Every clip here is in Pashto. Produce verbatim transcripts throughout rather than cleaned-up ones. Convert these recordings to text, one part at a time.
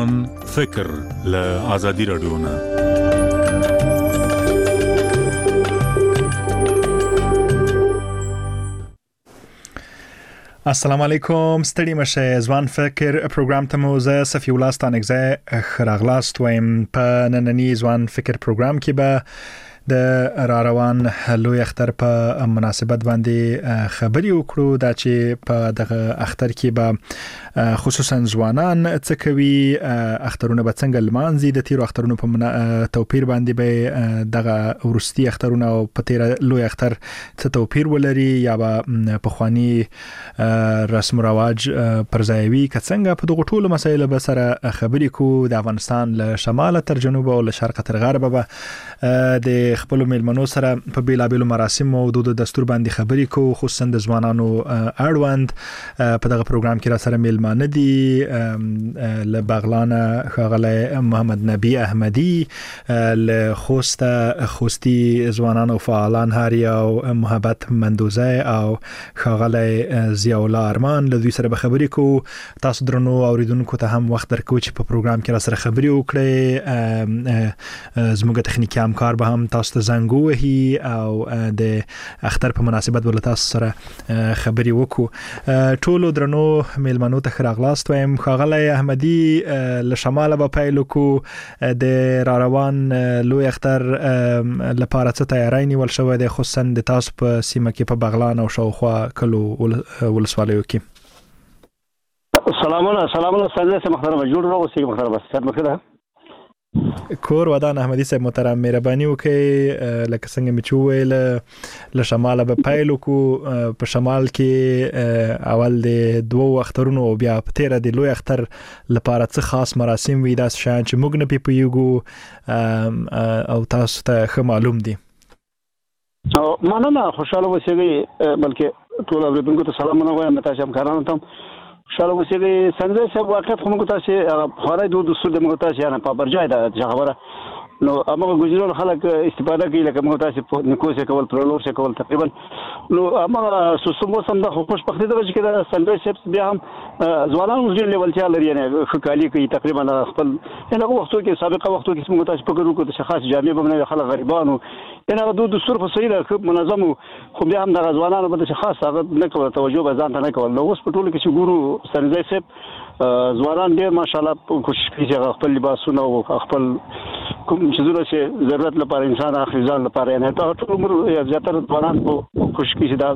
ځوان فکر له آزادي رادیو نه. السلام علیکم، ستړي مشه. ځوان فکر پروګرام ته مو زه صفی الله ستانګزه خراغلاست وایم. په نننی ځوان فکر پروګرام کې به د را روان لوی اختر په مناسبت باندې خبري وکړو. دا چې په دغه اختر کې به خصوصا ځوانان څه کوي، اخترونه به څنګه لمانځي، د تیرو اخترونو په منا... توپیر باندې به دغه ورستي اخترونه او په تیر لوی اختر څه توپیر ولري، یا به په خواني رسم و رواج پر ځایوي. که څنګه په دغه ټولو مسایلو به سره خبري کو. د افغانستان له شماله تر جنوب او له شرق تر غرب به د خپل میلمنو سره په بیلابیلو مراسم او دود دستور باندې خبري کو، خصوصا د ځوانانو اړوند. په دغه پروګرام کې را سره میلمانه دي له بغلان ښاغلی محمد نبی احمدی، له خوست خوستی ځوانانو فعالان هاري او محبت مندوزه او ښاغلی ضیاء الله ارمان. له دوی سره به خبري کو. تاسو درنو اوریدونکو ته هم وخت درکو چې په پروګرام کې را سره خبري وکړي. زموږ تخنیکی همکار به هم تاسو ته زنګ ووهي او د اختر په مناسبت ول تاسو سره خبري وکړو. ټولو درنو میلمنو ته خراغلاست وایم. ښاغلی احمدی له شماله به پیل وکړو. د را روان لوی اختر لپاره څه تیاری نیول شوی دی، خصوصا د تاسو په سیمه کې په بغلان او شاوخوا کلو ولسوالیو کې؟ سلامونه سلامونه ستاسو محترم جوړ راوسی محترم ستاسو مخه کور ودان احمدی صاحب محترم، مهرباني وکړئ. لکه څنګه مې چې وویل له شماله به پیل وکړو. په شمال کې اول د دوو اخترونو او بیا په تیره د لوی اختر لپاره څه خاص مراسم وي، داسې شیان چې موږ نه پې پوهیږو او تاسو ته ښه معلوم دي. مننه، خوشحاله اوسئ. بلکې ټول اوریدونکو ته سلامونه وایم، تاسو همکارانو ته شاله وسیږي. څنګه چې واقعیت خو موږ تاسو خورای دوه دستور د موږ تاسو نه په برجای دا خبره نو هغه ګوزرو خلک استفاده کوي، لکه موږ تاسو په نکوسه کول پرلور څه کول تقریبا نو هغه سوسمو سم د خوش پخته د وجه کې دا څنګه چې بیا هم ځوانانو ځین لیول چا لري نه خکالي کوي تقریبا خپل هغه وختو کې سابقه وختو کې موږ تاسو فکر وکړو چې خاص جامع بمنه خلک غریبانو هغه دوه دستور په صحیح ده منظم، خو بیا هم د ځوانانو باندې خاص هغه نه کوي توجه به ځان ته نه کوي. نو اوس په ټولو کې چې ګورو سنځای صاحب ځوانان ډېر ماشاءالله کوشش کوي خپل لباسونه او خپل کوم چې زونه چې ضرورت لپاره انسان اخلي ځان لپاره نه ته ټول عمر زیاتره ځوانان په کوشش کوي دا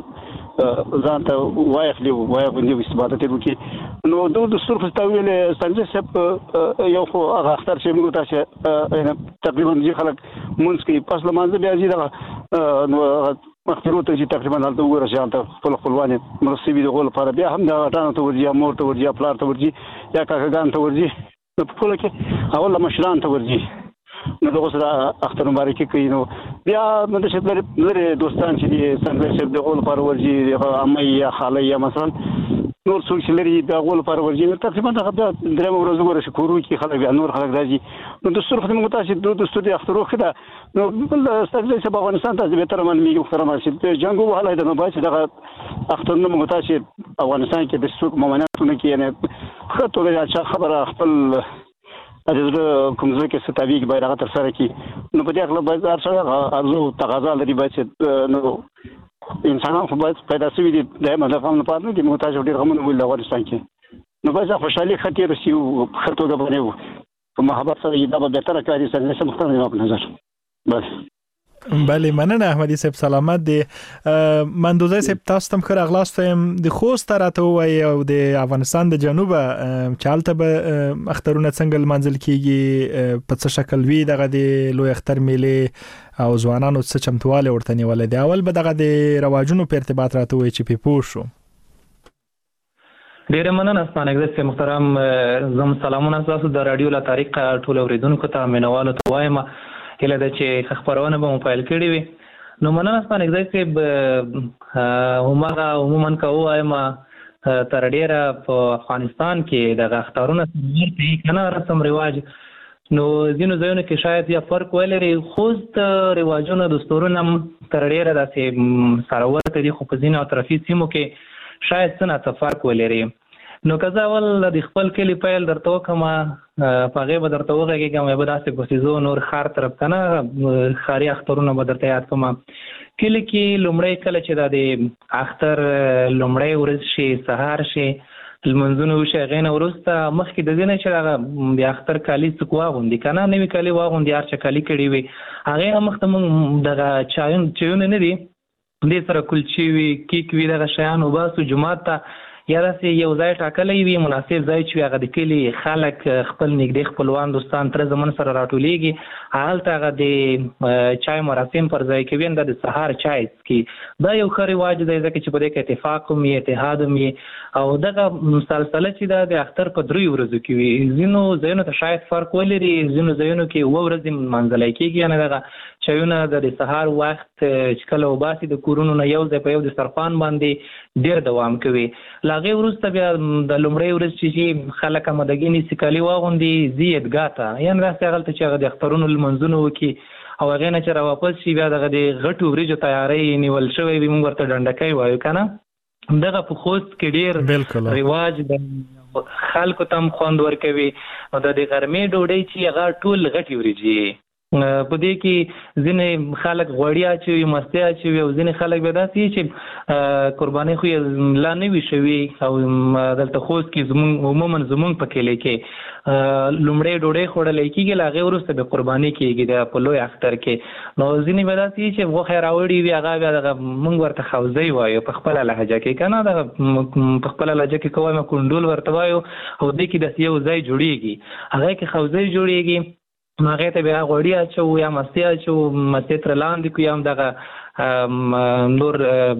ځان ته وایخلي وایي باندې استفاده کوي. نو دوه دستور په تاویل سنځای صاحب یو خو هغه اختر چې موږ تاسو تقریبا ځي خلک مونږ کې پس لمانځه بیا ځي نو مخکرو ته چې تقریبا هلته وګوره چې هلته خپل خپلوان مرسي وي دغه لپاره بیا هم دا غټانو ته ورځي، مور ته ورځي، پلار ته ورځي، یا کاکاګان ته ورځي. نو په ټول کې اول مشران ته ورځي. نو دغه سره اختر مبارکي کوي. نو بیا مده چې لري دوستان چې څنګه چې دغه لپاره ورځي، امي یا خاله یا مثلا نور څوک چې لري دغه لپاره ورځي. تقریبا دا درېم ورځ وګوره چې کورو کې خلک بیا نور خلک راځي. نو دستور خو موږ تاسو د دستور د اختر وخت نو بل ستاسو چې په افغانستان ته به تر من میږي محترم چې جنگ وهله د نو باید دغه اختر نو موږ تاسو افغانستان کې د څوک ممانعتونه کې نه خطر یا خبره خپل اجازه کوم ځای کې ستاویګ بیرغ تر سره کی. نو په دې اړه باید ارڅه ارزو تقاضا لري باید نو انسانان خو باید پیدا شوي دي د مدافعانو لپاره د محتاج ډیر غمونه ول افغانستان کې. نو باید خوشحالي خطر سی او خطر غوړنه په محبت سره دا به تر کاری سره سم مختلف په نظر بس. بله مننه احمدی صاحب، سلامت دی. مندوزه صاحب تاسو تم خیر اغلاستم د خوست راته وای او د افغانستان د جنوب چالته به اخترونه څنګه منځل کیږي، په څه شکل وی دغه د لوی اختر میله او ځوانانو څه چمتواله ورته نیول دی. اول به دغه د رواجونو په ارتباط راته وای چې په پوه شو. ډیره مننه ستانګزه محترم، زم سلامونه تاسو د رادیو لا تاریخ ټول اوریدونکو ته مینوالو ته وایم هله د چې خبرونه به موبایل کړي وي. نو مننه ستانګزه چې همغه عموما کوو وایم تر ډیره په افغانستان کې د اخترونو ورته کنه رسم رواج نو ځینو ځایونو کې شاید یا فرق ولري، خو د رواجونو دستورونه تر ډیره داسې سره ورته دي، خو په ځینو اطرافي سیمو کې شاید څه نه فرق ولري. نو که زه اول د خپل کلي پیل درته وکړم په هغې به درته وغږېږم یا به داسې پسې زه نور ښار طرف ته نه ښاري اخترونه به درته یاد کړم. کلي کې لومړی کله چې دا د اختر لومړی ورځ شي سهار شي لمونځونه وشي هغې نه وروسته مخکې د دې نه چې هغه د اختر کالي څوک واغوندي که نه نوي کالي واغوندي هر چا کالي کړي وي هغې نه مخته مونږ دغه چایونه نه دي دې سره کلچې وي کیک وي دغه شیان وباسو جومات ته یا داسې یو ځای ټاکلی وي مناسب ځای چې وي هغه د کلي خلک خپل نږدې خپلوان دوستان تره زمون سره راټولیږي هلته هغه د چای مراسم پر ځای کوي دا د سهار چای څکي دا یو ښه رواج دی ځکه چې په دې کې اتفاق هم وي اتحاد هم وي او دغه مسلسله چې دا د اختر په دریو ورځو کې وي ځینو ځایونو ته شاید فرق ولري ځینو ځایونو کې اووه ورځې منځلی کېږي یعنې دغه چایونه د سهار وخت چې کله وباسي د کورونو نه یو ځای په یو دسترخوان باندې ډېر دوام کوي له هغې وروسته بیا د لومړۍ ورځ چې خلک امادګي نیسي کالي واغوندي ځي عیدګاه ته یعنې داسې هغلته چې هغه د اخترونو لمونځونه وکړي او هغې نه چې راواپس شي بیا دغه د غټو وریجو تیاری نیول شوی وي موږ ورته ډنډکی وایو که نه دغه په خوست کې ډېر رواج د خلکو ته هم خوند ورکوي او د د غرمې ډوډۍ چې هغه ټول غټې وریجې په دې کې ځینې خلک غوړي اچوي مستې اچوي او ځینې خلک بیا داسې چې قربانۍ خو یې لا نه وي شوي او دلته خوست کې زمونږ عموما زمونږ په کلي کې لومړی ډوډۍ خوړلی کېږي له هغې وروسته بیا قرباني کېږي د په لوی اختر کې نو ځینې بیا داسې چې غوښه یې راوړي وي هغه بیا دغه موږ ورته خوزی وایو په خپله لهجه کې که نه دغه په خپله لهجه کې که وایم کنډول ورته وایو او دې کې داسې یو ځای جوړېږي هغې کې خوزی جوړېږي نو هغې ته بیا غوړي اچوو یا مستې اچوو مستې ترې لاندې کړو یا هم دغه نور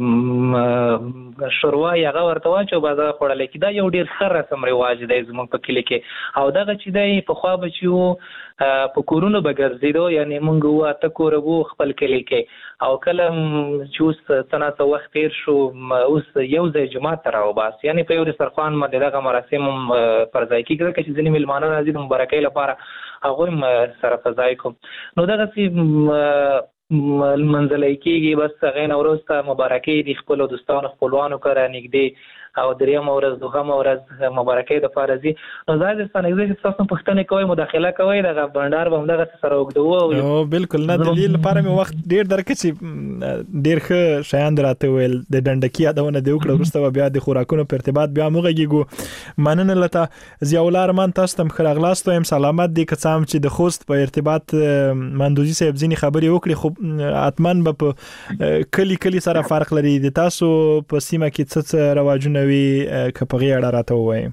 شوروا یې هغه ورته واچوو بیا دغه خوړلی کړي دا یو ډېر ښه رسم رواج دی زموږ په کلي کې او دغه چې دی پخوا به چې وو په کورونو به ګرځېدو یعنې موږ اووه اته کوره وو خپل کلي کې او کله چې اوس څه ناڅه وخت تېر شو اوس یو ځای جومات ته راوباس یعنې په یو دسترخوان باندې دغه مراسم هم پر ځای کېږي ځکه چې ځینې مېلمانه راځي د مبارکۍ لپاره هغوی هم سره په ځای کوم نو دغسې منځلی کېږي بس هغې نه وروسته مبارکۍ د خپلو دوستانو خپلوانو کره نږدې او درېیمه ورځ دوهمه ورځ مبارکۍ دپاره ځي نو ځای درته نږدې چې تاسو پوښتنې کوئ مداخله کوئ دغه بنډار به همدغسې سره اوږدوو بلکل نه د دې لپاره مې وخت ډېر درکړه چې ډېر ښه شیان در راته وویل د ډنډکي یادونه دې وکړه وروسته به بیا د خوراکونو په ارتباط بیا هم وغږېږو مننه له تا ضیاءالله ارمان تاسو ته هم ښه راغلاست وایم سلامت دی که څه هم چې د خوست په ارتباط مندوزي صاحب ځینې خبرې وکړي خو حتما به په کلي کلي سره فرق لري د تاسو په سیمه کې څه څه رواجونه وي که په غې اړه راته ووایي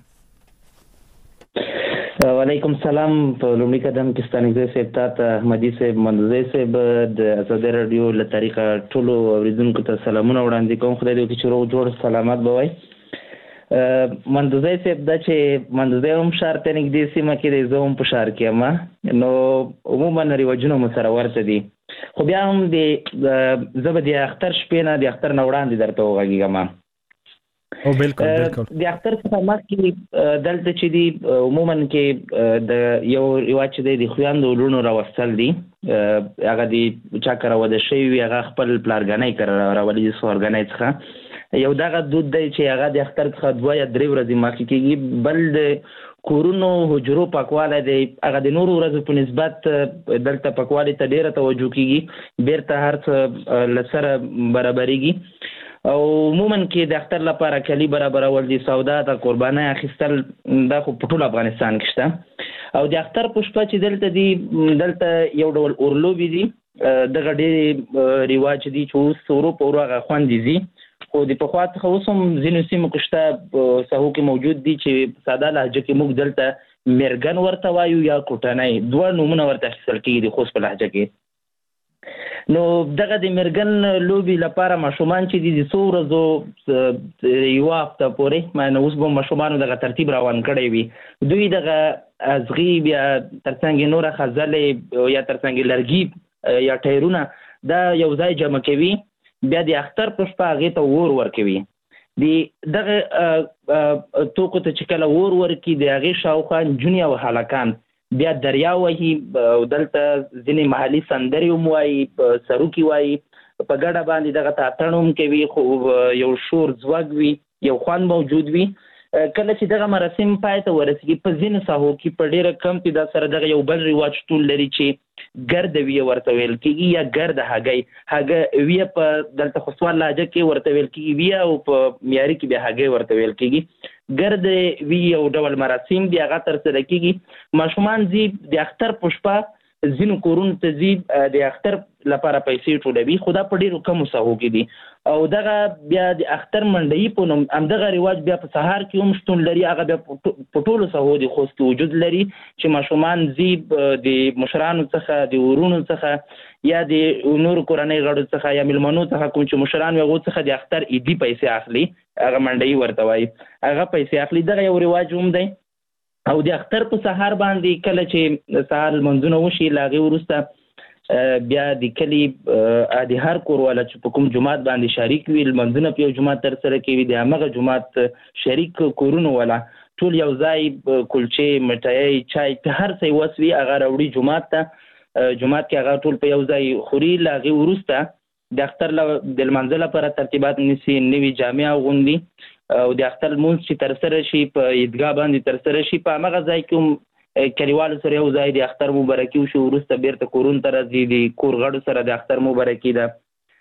وعلیکم السلام په لومړي قدم کې ستانګزی صاحب تا ته احمدي صاحب مندوزی صاحب د ازادۍ راډیو له طریقه ټولو اورېدونکو ته سلامونه وړاندې کوم خدای دې وکړي چې روغ جوړ سلامت به وای مندوزی صاحب دا چې مندوزی هم ښار ته نږدې سیمه کې دی زه هم په ښار کې یم نو عموما رواجونه مو سره ورته دي خو بیا هم د زه به د اختر شپې نه د اختر نه وړاندې درته وغږېږم او بالکل بالکل د اختر څخه مخکې دلته چې دي عموما کې د یو رواج چې دی د خویندو لوڼو راوستل دي هغه د چا کره واده شوي وي هغه خپل پلارګنۍ کره راولي د سوارګنۍ څخه یو دغه دود دی چې هغه د اختر څخه دوه یا درې ورځې مخکې کېږي بل د کورونو حجرو پاکوالی دی هغه د نورو ورځو په نسبت دلته پاکوالي ته ډېره توجه کېږي بیرته هر څه له سره برابرېږي او عموما کې د اختر لپاره کالي برابرول دي سودا د قربانۍ اخیستل دا خو په ټول افغانستان کې شته او د اختر په شپه چې دلته دي دلته یو ډول اورلوبې دي دغه ډېرې رواج دي چې اوس ورو په ورو هغه خوندې ځي خو د پخوا څخه اوس هم ځینو سیمو کې شته په ساحو کې موجود دي چې په ساده لهجه کې موږ دلته میرګن ورته وایو یا کوټنۍ دوه نومونه ورته اخیستل کېږي د خوست په لهجه کې نو دغه د مرګن لوبي لپاره ماشومان چې دي د څو ورځو یو هفته پورې معنی اوس به ماشومانو دغه ترتیب روان کړی وي دوی دغه ازغي بیا ترڅنګ نوره خزلې یا ترڅنګ لرګي یا ټایرونه دا یو ځای جمع کوي بیا د اختر په شپه هغې ته اور ورکوي د دغه توکو ته چې کله اور ورکړي د هغې شاوخوا نجونې او هلکان بیا دریا وهي او دلته ځینې محلي سندرې هم وایي سروکي وایي په ګډه باندې دغه ته اتڼ هم کوي خو یو شور ځواک وي یو خوند موجود وي کله چې دغه مراسم پای ته ورسېږي په ځینو ساحو کې په ډېره کم تعداد سره دغه یو بل رواج شتون لري چې ګرد ویه ورته ویل کېږي یا ګرد هګۍ هګۍ ویه په دلته خو سوال لهجه کې ورته ویل کېږي ویه او په معیاري کې بیا هګۍ ورته ویل کېږي ګرد ویه یو ډول مراسم دي هغه ترسره کېږي ماشومان ځي د اختر په شپه ځینو کورونو ته ځي د اختر لپاره پیسې ټولوي خو دا په ډېرو کمو ساحو کې دي او دغه بیا د اختر منډهي په نوم همدغه رواج بیا په سهار کې هم شتون لري هغه بیا په ټولو ساحو د خوست کې وجود لري چې ماشومان ځي د مشرانو څخه د ورونو څخه یا د نورو کورنۍ غړو څخه یا میلمنو څخه کوم چې مشران وي هغو څخه د اختر عیدي پیسې اخلي هغه منډهي ورته وایي هغه پیسې اخلي دغه یو رواج هم دی او د اختر په سهار باندې کله چې سهار لمونځونه وشي له هغې وروسته بیا د کلي د هر کور والا چې په کوم جومات باندې شریک وي لمونځونه په یو جومات ترسره کوي د همغه جومات شریک کورونو والا ټول یو ځای کلچې مټایي چای په هر څه وس وي هغه راوړي جومات ته جومات کې هغه ټول په یو ځای خوري له هغې وروسته د اختر د لمانځه لپاره ترتیبات نیسي نوي جامې اغوندي او د اختر لمونځ چې ترسره شي په عیدګاه باندې ترسره شي په همغه ځای کې هم کلیوالو سره یو ځای د اختر مبارکي وشي وروسته بیرته کورونو ته راځي د کور غړو سره د اختر مبارکي ده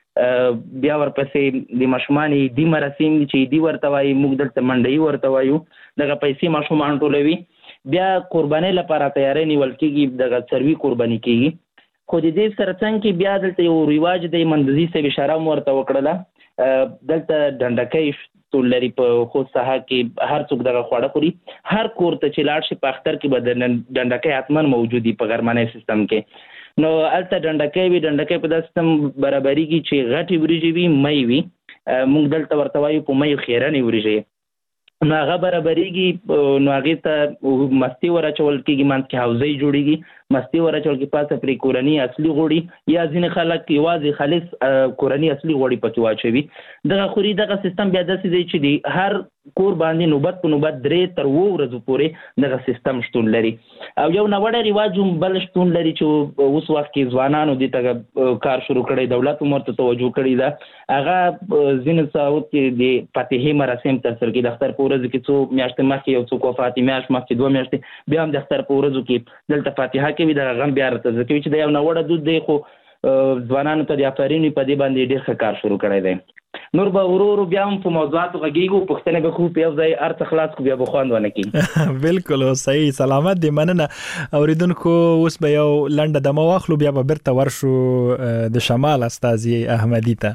بیا ورپسې د ماشومان عیدي مراسم دي چې عیدي ورته وایي موږ دلته منډهي ورته وایو دغه پیسې ماشومان ټولوي بیا قربانۍ لپاره تیاری نیول کېږي دغه څاروي قرباني کېږي خو د دې سره څنګ کې بیا دلته یو رواج دی مندزي صاحب اشاره هم ورته وکړله دلته ډنډکی ټول لري په خوست ساحه کې هر څوک دغه خواړه خوري هر کور ته چې لاړ شي په اختر کې به د ډنډکی حتما موجود وي په غرمنۍ سیستم کې نو هلته ډنډکی وي ډنډکی په دا سیستم برابریږي چې غټې وریجې وي مۍ وي موږ دلته ورته وایو په مۍ خیرنې وریجې نو هغه برابریږي نو هغې ته مستې ور اچول کېږي منځ کې حوزۍ جوړېږي مستې ور اچول کېږي پاسه پرې کورني اصلي غوړي یا ځینې خلک یوازې خالص کورني اصلي غوړي پکې واچوي دغه خوري دغه سیستم بیا داسې دی چې د هر کور باندې نوبت په نوبت درې تر اووه ورځو پورې دغه سیستم شتون لري او یو ناوړه رواج هم بل شتون لري چې اوس وخت کې ځوانانو دې ته کار شروع کړی دولت هم ورته توجه کړې ده هغه ځینو ساحو کې د فاتحې مراسم ترسره کوي د اختر په ورځو کې څو میاشتې مخکې یو څوک وفات میاشت مخکې دوه میاشتې بیا هم د اختر په ورځو کې دلته فاتحه کوي دغه غم بیا راته کوي چې دا یو ناوړه دود دی خو ځوانانو ته د افرین په دې باندې ډېر ښه کار شروع کړی دی نور به ورو ورو بیا هم په موضوعاتو غږېږو پوښتنې به خو په یو ځای هر څه خلاص کړو بیا به خوند ونه کړي بالکل صحیح سلامت دی مننه اوریدونکو اوس به یو لنډه دمه واخلو بیا به بیرته ورشو د شمال استاذي احمدي ته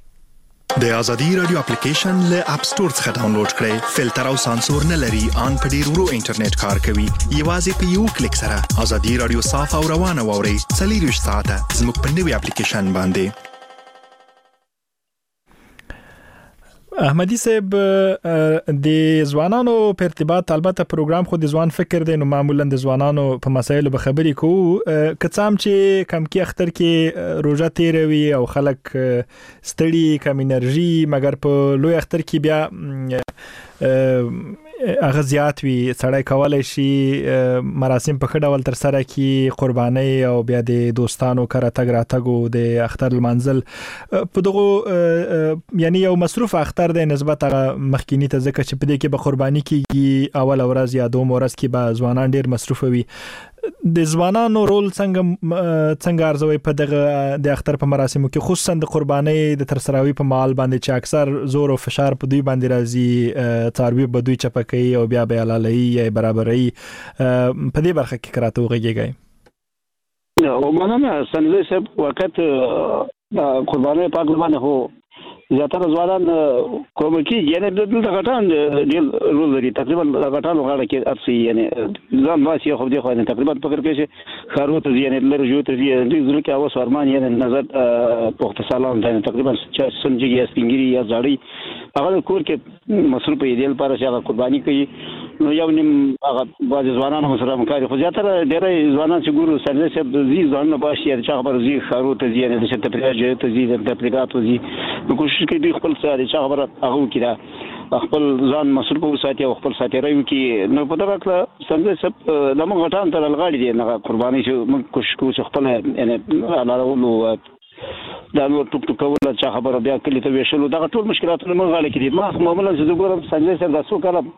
د ازادي رادیو اپلیکیشن له اپ ستور څخه ډاونلوډ کړئ فلټر او سانسور نه لري ان په ډیر ورو انټرنیټ کار کوي یوازې په یو کلیک سره ازادي رادیو صاف او روانه ووري څلور ساعته زموږ په نوي اپلیکیشن باندې احمدي صاحب د ځوانانو په ارتباط البته پروګرام خو د ځوان فکر دی نو معمولا د ځوانانو په مسایلو به خبرې کوو کڅام چې کم کې اختر کې روزه تیروي او خلک ستړي کم انرژي مګر په لوی اختر کې بیا هغه زیات وي سړی کولای شي مراسم په ښه ډول ترسره کړي قربانۍ او بیا د دوستانو کره تګ راتګ د اختر لمانځل په دغه یعنی یو مصروف اختر دی نسبت هغه مخکینی ته ځکه چې په دې کې به قرباني کېږي اول ورځ یا دوم ورځ کې به ځوانان ډېر مصروف وي د ځوانانو رول څنګه څنګه ارزوي په دغه د اختر په مراسمو کې خصوصا د قربانۍ د ترسراوي په مال باندې چې اکثر زور او فشار په دوی باندې راځي څاروي به دوی چپکي او بیا به علالي یا برابري په دې برخه کې کراته وغږیږي او مننه سنځي صاحب وخت قربانۍ په اړه باندې هو زیاتره ځوانان کوم کې یعنی د غټان د رول لري تقریبا غټان غاړه کې ارسي یعنی ځان واسي خو دې خو نه تقریبا فکر کوي چې خاروت یعنی لرجو ته دې زړه کې اوس ارمان یعنی نظر په سلام ده تقریبا چې سنجي یا سپینګری یا زړی هغه کور کې مصروف دی لپاره چې هغه قرباني کوي نو یو نیم هغه بعض ځوانان هم سره مکاري خو زیاتره ډېر ځوانان چې ګورو سره چې زی ځوانان باشي چې خبر زی خاروت یعنی چې تپریاج ته زی د تپریګات زی کوشش کوي دوی خپل سره چې خبره هغه کړه خپل ځان مصروف وساتي او خپل ساتي راوي کې نو په دغه کله څنګه سب د موږ غټان تر الغاړي دي نه قرباني شو موږ کوشش کوو چې خپل یعنی علاوه دا نو ټوک ټوک کول چې خبره بیا کلی ته ویشلو دا ټول مشکلاتونه موږ غاړي کې دي ما معمولا چې ګورم څنګه سره تاسو کړه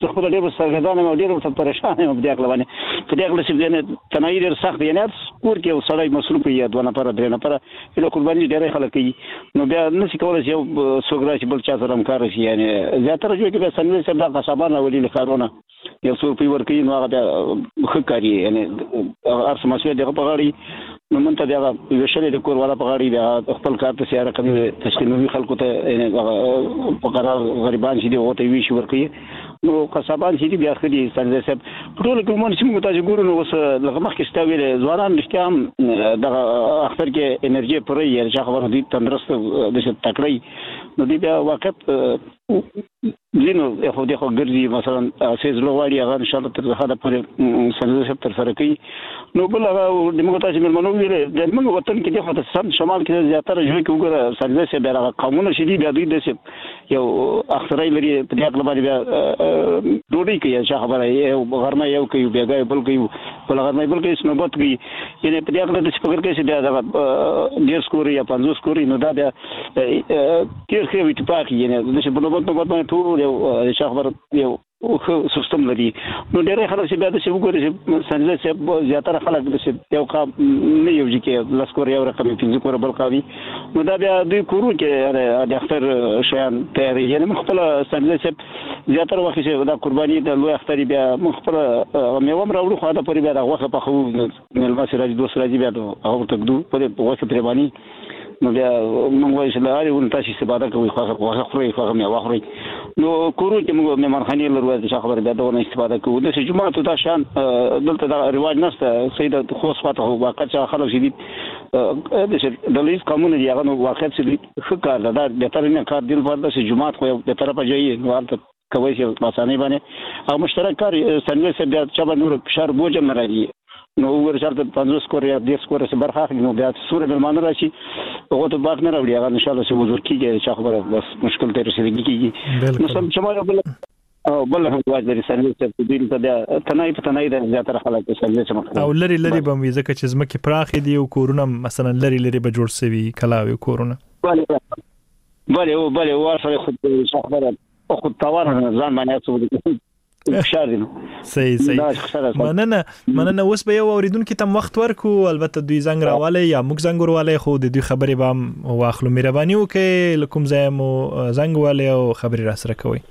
زه خو ډېر سرګردانه او ډېر ته پریشان یم په دې اړه باندې په دې اړه چې نه تنهایی ډېر سخت دی نه کور کې سړی مصروف وي دوه نفر درې نفر له قرباني ډېر خلک کوي نو بیا نشي کولای چې یو څوک راشي بل چا سره همکار شي یعنی زیاتره جو کې به سنوي سره د قصابانه ولي له کارونه یو څو په ور کوي نو هغه خو کوي یعنی ارس مسئله دغه په غاړي نو مونته دغه وشلې د کور والا په غاړي د خپل کار ته سیاره کوي تشکیلوي خلکو ته یعنی په قرار غریبان چې دی او ته وی شي ور کوي نو قصابان چې بیا خدي سنځه سب ټول کومون چې موږ تاسو ګورو نو اوس لږ مخکې ستاویل ځوانان رښتیا هم د اختر کې انرژي پرې یې چې خبره دي تندرست د څه تکړی نو دی بیا وخت لینو خو دغه ګرځي مثلا سیز لوړی هغه ان شاء الله تر هغه پورې سنځه سب تر سره کوي نو بل هغه د موږ تاسو ملمنو ویل د موږ وطن کې دغه سم شمال کې زیاتره ژوند کې وګوره سنځه سب هغه قانون شدي بیا دوی د یو اخترای لري په دې اړه باندې بیا ډوډۍ کوي چې خبره یو غرمه یو کوي بیا بل کوي بل غرمه بل کوي سنوبت کوي یعنی په دې اړه د فکر کوي چې دا ډیر سکوري یا پنځه سکوري نو دا بیا کیر خو وي ټپاکي یعنی د څه په نوبت په باندې ټول یو چې خبره یو خو سیستم لري نو ډېر خلک چې بیا د څه وګوري چې سنځه چې زیاتره خلک د څه یو کا نه یو چې لاسکور یو رقم پنځه کور بل قوي نو دا بیا د کورو کې د اختر شیان تیاری یعنی مخبل سنځه چې زیاتره وخت چې دا قرباني د لوی اختر بیا مخبل میوم راوړو خو دا پرې بیا راغوخه په خو نل ماسه راځي دوه راځي بیا او تکدو په وخت پرې باندې نو بیا موږ وایو چې لاري ون تاسو استفاده کوي خو هغه خوري خو هغه میوه خوري نو کورو چې موږ مېمانخانه لرو چې خبره بیا دونه استفاده کوو د جمعه ته دا شان دلته دا رواج نشته سیده خو صفته هو واقع چې خلک شدي د لیس قانون دی هغه واقع چې فکر دا د ترنه کار دی ورته چې جمعه خو د طرفه جاي نو البته کوي چې ماسانه باندې او مشترک کار سنوي سره بیا چې نور فشار بوج نه راځي نو ورشرته پنځوس کور یا دېرش کور سره برخه اخلي نو بیا سورې ملمانه راشي هغه ته باغ نه راوړي هغه ان شاء الله چې وزور کیږي چې خبره بس مشکل ته رسیدګي کیږي نو سم چې ما بل او بل هم واځي لري سرویس ته دین ته بیا تنای په تنای د زیاتره خلک سرویس مخه او لری لری به وي ځکه چې زمکه پراخ دي او کورونه مثلا لری لری به جوړ سوي کلاوي کورونه بله بله او بله ورسره خو خبره خو تاوان ځان باندې څه صحیح صحیح مننه مننه اوس به یو اوریدونکو ته وخت ورکو البته دوی زنګ راواله یا موږ زنګ ورواله خو د دوی خبرې به واخلو مهرباني وکړئ لکم زمو زنګ واله او خبرې را سره کوي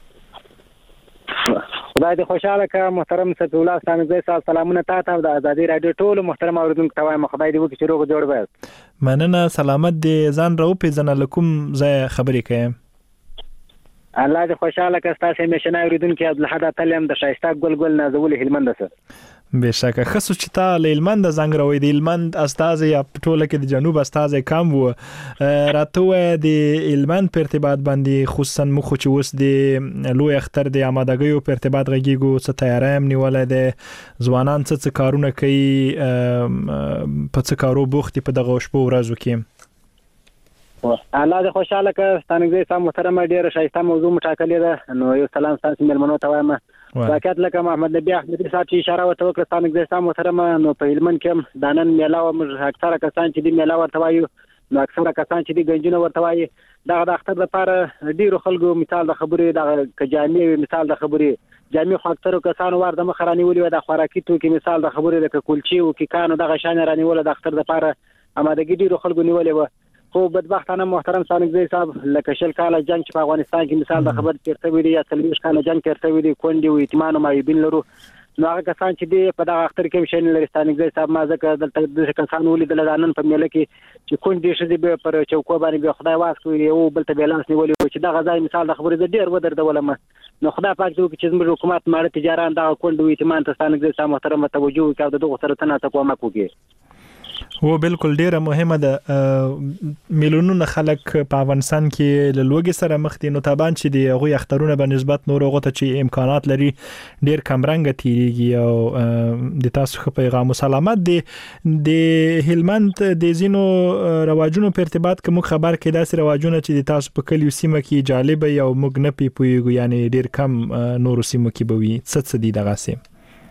خدای دې خوشاله کړه محترم سید الله ستانګزی صاحب سلامونه تاسو ته د ازادي رادیو ټول محترم اوریدونکو ته وایم خدای دې وکړي چې روغ جوړ وي مننه سلامت دې ځان راو پیژنه لکم زه خبرې کوم الله دې خوشاله کړه تاسو میشنه اوریدونکو عبدالحد تلم د شایسته ګلګل نازول هلمند سره بشکه خصوص چې تا هلمند زنګ راوي د هلمند استاد یا ټوله کې د جنوب استاد کم وو راته د هلمند په ارتباط باندې خصوصا مخ چې وس د لوی اختر د آمادګیو په ارتباط غږیږو څه تیاریم نیولای د ځوانان څه کارونه کوي په څه کارو بوختي په دغه شپو ورځو کې الله دې خوشاله کړه ستانګزی صاحب محترم ډیره شایسته موضوع مټاکلې ده نو یو سلام تاسو ملمنو ته وایم واقعیت لکه محمد نبی احمدی صاحب چې اشاره وته وکړه ستانګزی صاحب محترم نو په هلمند کې دانن میلا او اکثره کسان چې دی میلا ورته وایي نو اکثره کسان چې دی گنجونه ورته وایي دا د اختر لپاره ډیرو خلکو مثال د خبرې د جامع مثال د خبرې جامع خو اکثره کسان ور د مخرانی ولې د خوراکي توکي مثال د خبرې د کلچي او کې کانو د غشان رانی ول د اختر لپاره امادګي ډیرو خلکو نیولې و خو بدبختانه محترم ستانګزی صاحب لکه شل کاله جنگ چې په افغانستان کې مثال د خبر تیرته وی دی یا څلويش کاله جنگ تیرته وی دی کونډي او ایتمان او مایبین لرو نو هغه کسان چې دی په دغه اختر کې شین لري ستانګزی صاحب ما ځکه دلته د کسان ولیدل ځانن په میله کې چې کونډي شې دی پر چوکو باندې به خدای واس کوي او بل ته بیلانس نیولې چې دغه ځای مثال د خبرې د ډیر ودر دولمه نو خدای پاک دې چې زموږ حکومت ماړه تجاران دغه کونډي او ایتمان ته ستانګزی صاحب محترم توجه وکړي دغه سره تنه تاسو کومه کوي و بالکل ډیره مهمه ده میلیونونه خلک په افغانستان کې له لوګي سره مخ دي نو تابان چې دی هغه اخترونه به نسبت نور هغه ته چې امکانات لري ډیر کم رنګ تیریږي او د تاسو خو پیغام سلامت دی د هلمند د زینو رواجونو په ارتباط کوم خبر کې داسې رواجونه چې د تاسو په کلیو سیمه کې جالب یا موږ نه پیپویږو یعنی ډیر کم نور سیمه کې بوي څه څه دي دغه سیم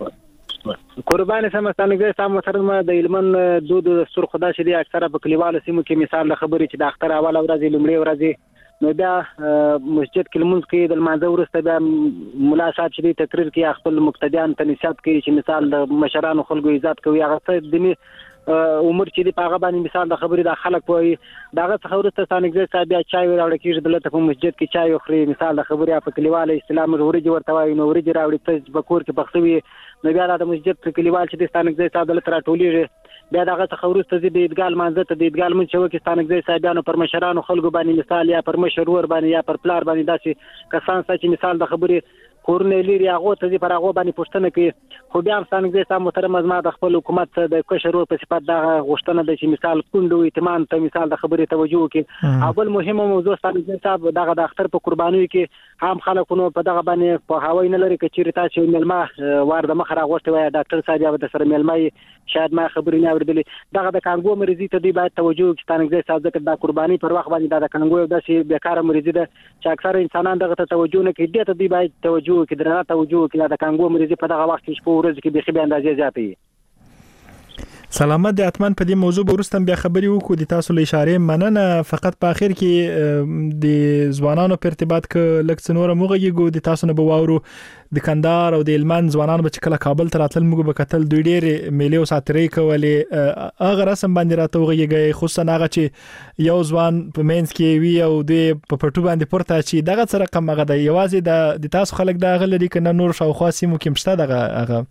قربان سمستانګزی صاحب محترم د هلمند دود دستور خدا شدي اکثره په کلیوالو سیمو کې مثال د خبرې چې د اختر اول ورځ لومړی ورځ نو بیا مسجد کې لمونځ کوي د لمانځه وروسته بیا ملا صاحب چې تقریر کوي خپل مقتدیان ته نصیحت کوي چې مثال د مشرانو خلکو عزت کوي هغه څه دیني عمر چې دی په هغه باندې مثال د خبرې د خلک وایي دغه څخه وروسته ستانګزی صاحب بیا چای راوړي کېږي دلته په مسجد کې چای وخوري مثال د خبرې په کلیواله اسلام ورجې ورته وایي نو ورجې راوړي ته په کور کې پخوي نو بیا د مسجد په کلیوال چې د ستانګزی صاحب دلته راټولېږي بیا دغه څخه وروسته د عیدګاه لمانځه ته د عیدګاه لمونځ چې وکړي ستانګزی صاحبانو پر مشرانو خلکو باندې مثال یا پر مشر ور باندې یا پر پلار باندې داسې کسان چې مثال د خبرې کورونه لري هغه ته پر هغه باندې پوښتنه کوي خو بیا هم ستانګزی صاحب محترم زما د خپل حکومت د کشر ور په صفت دغه غوښتنه ده چې مثال کندو ائتمان ته مثال د خبرې توجه وکړي او بل مهمه موضوع ستانګزی صاحب دغه د اختر په قربانیو کې هم خلکو نو په دغه باندې په هوای نه لري کچېرې تاسو ملما وار د مخ راغوښته وای ډاکټر صاحب یا د سره ملما شاید ما خبرې نه اوریدلې دغه د کانګو مریضي ته دی باید توجه وکړي ستانګزی صاحب ځکه د قرباني پر وخت باندې د کانګو یو داسې بیکاره مریضي ده چې اکثر انسانان دغه ته توجه نه کوي دته دی باید توجه وکړي درنه توجه وکړي د کانګو مریضي په دغه وخت کې په ورځ کې به خبي اندازې زیاتې وي سلامت د اتمن په دې موضوع ورستم بیا خبرې وکړو د تاسو له اشاره مننه فقط په اخر کې د ځوانانو په ارتباط کې لکه څنور موږ د تاسو نه بواورو د کندهار او د هلمند ځوانان به کله کابل ته راتل موږ به کتل دوی ډېر میلې او ساترې کولې هغه رسم باندې راته وغږیږي خصوصا هغه چې یو ځوان په مینس کې وی او د په پټو باندې پورته چې دغه سره کم هغه د یوازې د تاسو خلک د غلري کنه نور شاوخوا سیمو کې مشته دغه هغه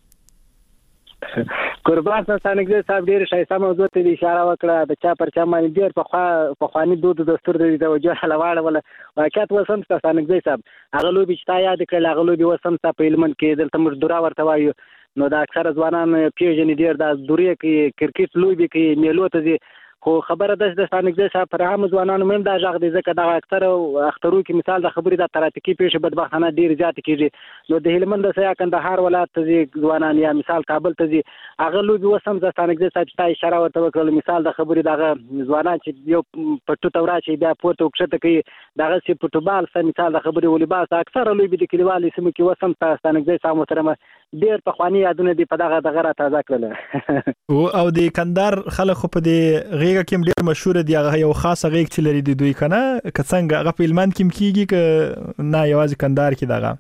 قربان ستانګزی صاحب ډیر شایسته موضوع ته اشاره وکړه د چا پر چا باندې ډیر په خوا په خواني دود دستور د توجه حلواړه ولا واقعیت وسم ستانګزی صاحب هغه لوبي چې تا یاد کړل هغه لوبي وسم ته په علمن کې دلته مزدورا ورته وایو نو دا اکثر ځوانان پیژنې ډیر د دوري کې کرکټ لوبي کې میلو ته خو خبره ده د ستانګزی صاحب پر هم ځوانانو مم دا ځاګ دي ځکه دا اکثر اخترو کې مثال د خبرې د ترافیکي پیښه بدبختانه ډیر زیات کیږي نو د هلمند د سیا کندهار ولایت ته ځوانان یا مثال کابل ته هغه لوبي وسم د ستانګزی صاحب ته اشاره ورته وکړل مثال د خبرې دغه ځوانان چې یو پټو تورا چې بیا پورته وکړه کوي دغه سی فوټبال سم مثال د خبرې والیبال اکثر لوبي د کلیوالي سیمو کې وسم ستانګزی صاحب محترمه ډیر په خواني یادونه دي په دغه دغه را تازه کړل او د کندهار خلک په دې غیږ کې ډیر مشهور دي هغه یو خاصه غیږ چې لري د دوی کنه کڅنګ هغه په هلمند کې کیږي ک نه یوازې کندهار کې دغه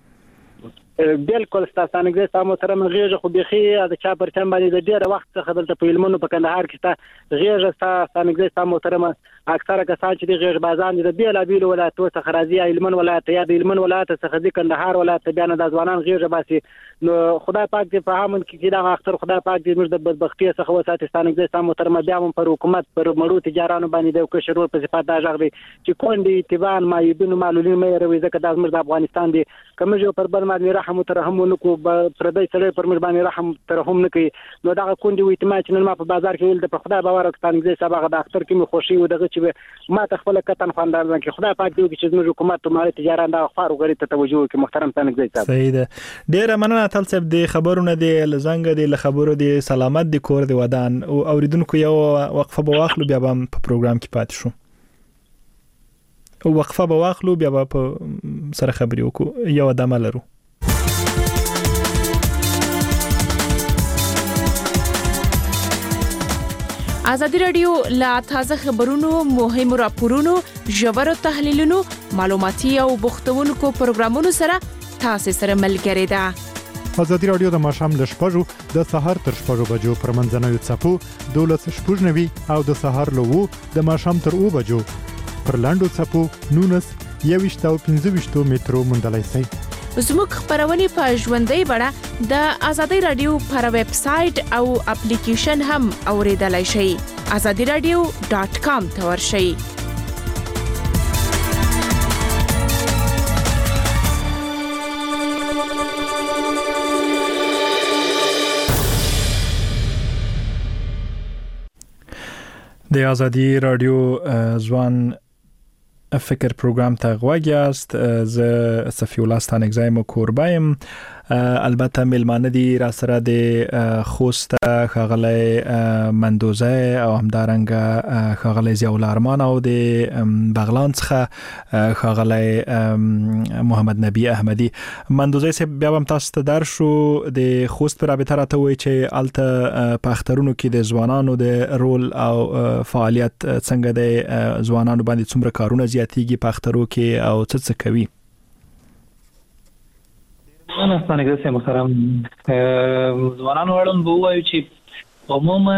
بالکل ستاسو صاحب محترم غیږ خو بيخي د چا پر چم باندې د ډیره وخت څخه دلته په هلمند په کندهار کې تا غیږ ستاسو صاحب محترم اکثره کسان چې د غیږ بازان د بیل بیل ولایتو څخه راځي هلمند ولایت یا د هلمند ولایت څخه د کندهار ولایت بیان د ځوانان غیږ باسي نو خدای پاک دې په همون کې دا اختر خدای پاک دې موږ د بدبختی څخه وساتي ستاسو صاحب محترم بیا هم پر حکومت پر مړو تجارانو باندې د کشر ور په صفات دا ځغ دي چې کونډي تیبان مایبینو معلولین مې روي ځکه د زمر د افغانستان دي کوم جو پر بل باندې رحم ترحم نکو پردای سره پر مر باندې رحم ترحم نکي نو دا کونډي وي اعتماد چې ما په بازار کې ول د خدای باور ستاسو صاحب هغه د اختر کې خوشي و دغه چې ما ته خپل کتن خواندار کې خدای پاک دې چې زموږ حکومت ته مال تجارت دا خارو غری ته توجه وکړي محترم ستاسو صاحب صحیح ده ډیر مننه تل صاحب د خبرونه دی لزنګ دی له خبرو دی سلامت دی کور دی ودان او اوریدونکو یو وقفه به واخلو بیا به په پروګرام کې پاتې شو او وقفه به واخلو بیا به په سره خبرې وکړو یو دمه لرو ازادي رادیو لا تازه خبرونو مهمو راپورونو ژورو تحلیلونو معلوماتي او بوختونکو پروګرامونو سره تاسو سره ملګری ده ازادي رادیو د ماشام ل شپږو د سهار تر شپږو بجو پر منځنوي چپو دولس شپږنوي او د سهار له وو د ماشام تر او بجو پر لاندو چپو نونس یويشت او پنځه مترو مندلای سي زموږ خبرونه په ژوندۍ بڼه د ازادي رادیو پر ویب سټ او اپلیکیشن هم اوریدلای شئ azadi radio dot com ته ورشئ د ازادي رادیو ځوان فکر پروګرام ته غوږی است ز صفی الله ستانګزای مو کوربایم البته ملمانه دي را سره د خوست خغلی مندوزه او همدارنګه خغلی ضیاءالله ارمان او د بغلان څخه خغلی محمد نبی احمدی. مندوزه سه بیا هم تاسو ته در شو د خوست پر رابطه راته وایي چې الته په اخترونو کې د ځوانانو د رول او فعالیت څنګه د ځوانانو باندې څومره کارونه زیاتېږي په اخترو کې او څه څه کوي؟ انا ستانه سه محترم ځوانانو وړاندې به وایو چې عموما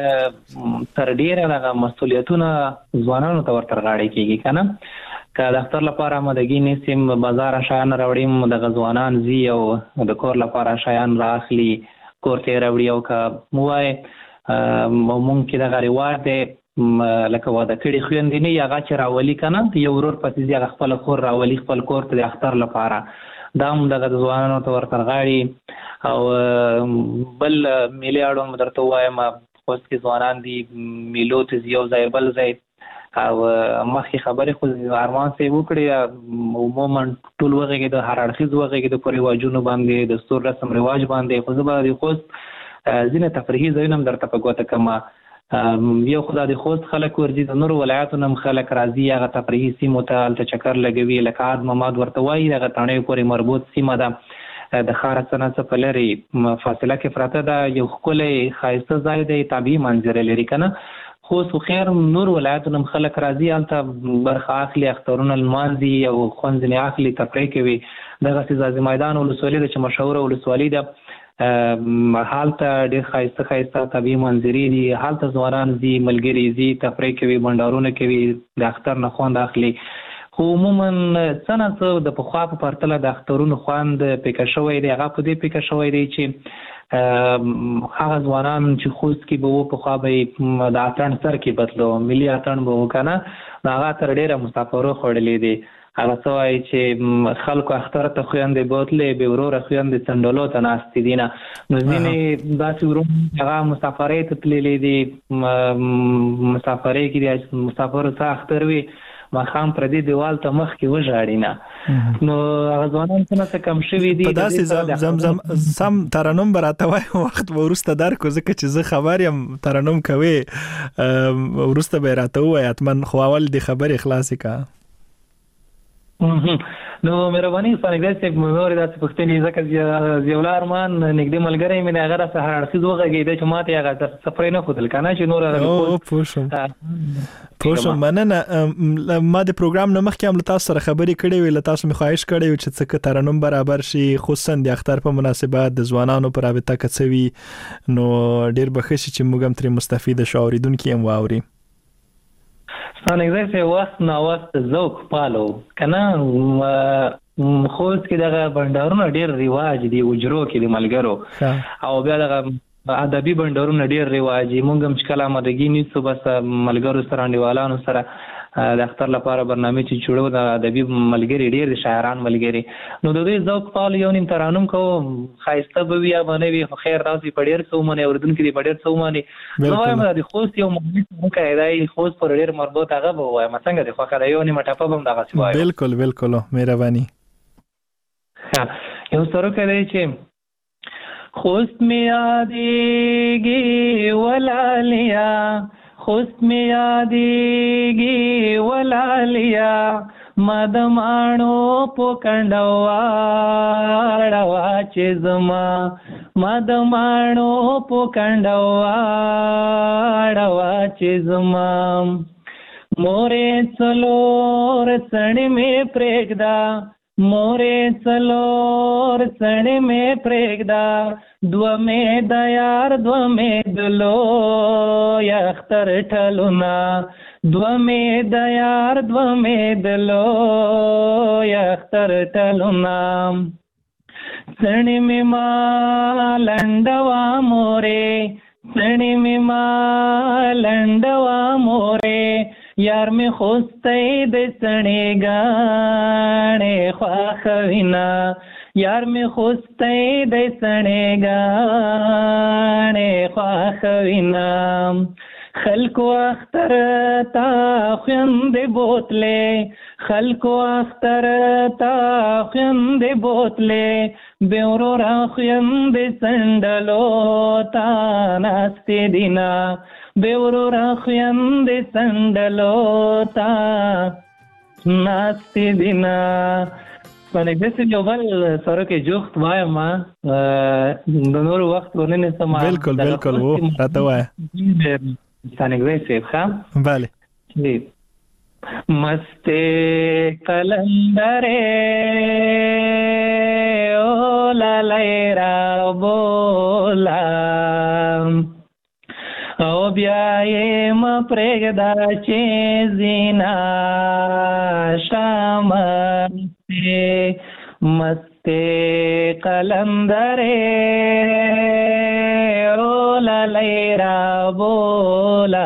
تر ډیره دغه مسؤلیتونه ځوانانو ته ورته غاړه کیږي کنه که د اختر لپاره آمادګي نیسیم بازار شایان راوړیم دغه ځوانان زی او د کور لپاره شایان راخلي کور ته راوړي او که موای مونږ کې دغه رواج دی لکه واده کړي خویندې نه هغه چې راولي کنه یو ورور پسې هغه خپل کور راولي خپل کور ته د اختر لپاره دا هم دغه ځوانانو ته ورته غاړي او بل میلې اړوند درته وایم خوست کې ځوانان دي میلو ته یو ځای بل ځای او مخکې خبرې خو ارمان صاحب وکړې عموما ټول وغږېده د هر اړخیز وغږېده په رواجونو باندې د دستور رسم رواج باندې خو زه به د خوست ځینې تفریحي ځایونه هم درته په ګوته کړم. یو خو د خوست خلک ورځي د نورو ولایاتو نه هم خلک راځي هغه تفریحي سیمو ته هلته چکر لګوي لکه عاد مماد ورته وایي دغه تڼیو پورې مربوط سیمه ده د ښار څخه څه په لرې فاصله کې پرته ده یو ښکلی ښایسته ځای دی طبیعي منظرې لري که نه خوست خو خیر نور ولایتونه هم خلک راځي هلته برخه اخلي اخترونه لمانځي او خوند ځینې اخلي تفریح کوي. دغسې ځاځي میدان ولسوالي ده چې مشهوره ولسوالي ده هلته ډېر ښایسته ښایسته طبیعي منظرې دي هلته ځوانان ځي ملګري ځي تفریح کوي بنډارونه کوي د اختر نه خوند اخلي. خو عموما څه نه څه د پخوا په پرتله د اخترونو خوند پیکه شوی دی هغه په دې پیکه شوی دی چې هغه ځوانان چې خوست کې به و پخوا به یې د اتڼ سر کې بدلو ملي اتڼ به و که نه نو هغه تر ډېره مسافرو خوړلې دي هغه څه وایي چې خلکو اختر ته خویندې بوتلې بې وروره خویندې څنډلو ته ناستې دي نه نو ځینې داسې ورونه هغه مسافرۍ ته تللې دي مسافرۍ کې دي مسافرو څه اختر وي ماښام پردي دیوال ته مخکې وژاړي نه نو هغه ځوانان څه نه څه کم شوي دي په داسې زمزم سم ترنم به راته وایي وخت به وروسته درکړو ځکه چې زه خبر یم ترنم کوې وروسته به یې راته ووایي حتما خو اول دې خبرې خلاصې کړه. نو مهرباني سانګدای صاحب مې داسې پوښتنې ځکه ضیاءالله ارمان نږدې ملګری مې دی هغه راڅخه هر اړخیز وغږېده چې ما ته یې هغه سفرۍ نه ښودل که نه چې نور او پوه شوم پوه شوم مننه. ما د پروګرام نه مخکې هم له تاسو سره خبرې کړې وې له تاسو مې خواهش کړی و چې څه که ترنم برابر شي خصوصا د اختر په مناسبت د ځوانانو په رابطه که څه وي نو ډېر به ښه شي چې موږ هم ترې مستفیده شو اورېدونکي هم واوري. ستانګزی صاحب وخت نا وخت ذوق پالو که نه خوست کې دغه بنډارونه ډېر رواج دي اجرو کې د ملګرو او بیا دغه ادبي بنډارونه ډېر رواج دي مونږ هم چې کله آمادګي نیسو بس ملګرو سره انډیوالانو سره د اختر لپاره برنامه چې جوړو د ادبي ملګري ډېر د شاعران ملګري نو د دوی ذوق پالو یو نیم ترانم کوو ښایسته به وي یا به نه وي خو خیر راسي په ډېر څه ومني اورېدونکي دې په ډېر څه ومني زه وایم د خوست یو موقع دی خوست پر ډېر مربوط هغه به ووایم څنګه دی خوښه ده یو نیمه ټپه به هم دغسې وایم. بالکل بالکل مهرباني. یو سروکی دی چې خوست مې یادېږي ولالیا خوست می یادېږي ولالیا ما د ماڼو په کنډه واړوه چې زما ما د ماڼو په کنډه واړوه چې زما مورې څلور څڼې مې پرېږده مورې څلور څڼې مې پرېږده دوه مې د یار دوه مې د لوی اختر ټلونه دوه مې د یار دوه مې د لوی اختر ټلونه څڼې مې ما لنډوه مورې څڼې مې ما لنډوه مورې یار مې خوستی د څڼې ګاڼې خوښوینه یار مې خوستی د څڼې ګاڼې خوښوینه خلکو اختر تا خویندې بوتلې خلکو اختر تا خویندې بوتلې بې وروره خویندې سنډلو تا ناستې دینا بې وروره خویندې سنډلو تا ناستې دینا پنځه یو بل سره کې جوخت وایم د نور وخت ورننه سم بالکل بالکل وو راته وای څنګه سیف خام bale جی مسته کلندره او لا لیرا بولا او بیا یې م پرېږدا چې زینا شامسته مسته کلندره او لا لیرا بولا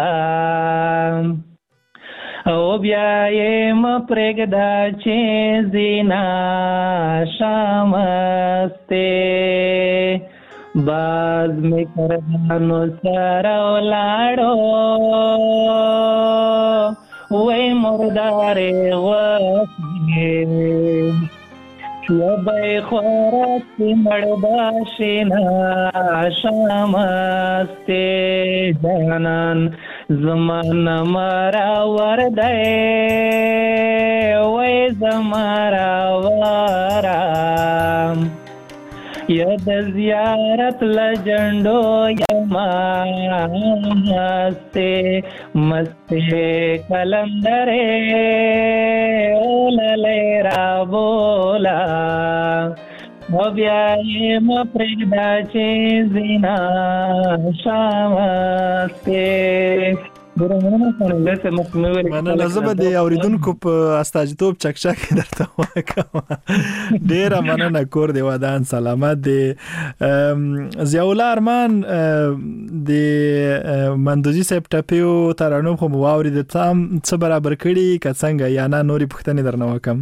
او بیا یې م پرېږدا چې زینا شامسته باز می کرانو سره ولاړو وای مردارې غوښې شوبای خوراک مړ باشینا شامسته جانان زمان مرا وردای وای زمارا ورام یا د زیارت لجنډو یما مسته مسته کلندره اوللی را بولا او بیا یې م پرېږدا چې زینا شامسته مننه زه به د اوریدونکو په استاجتوب چکچک درته وکم ډیره مننه کور دی ودان سلامت دی ضیاء الله ارمان د مندوزي صاحب ټپیو ترانو خو واوري د تام څه برابر کړي که څنګه یا نه نوري پوښتنې درنه وکم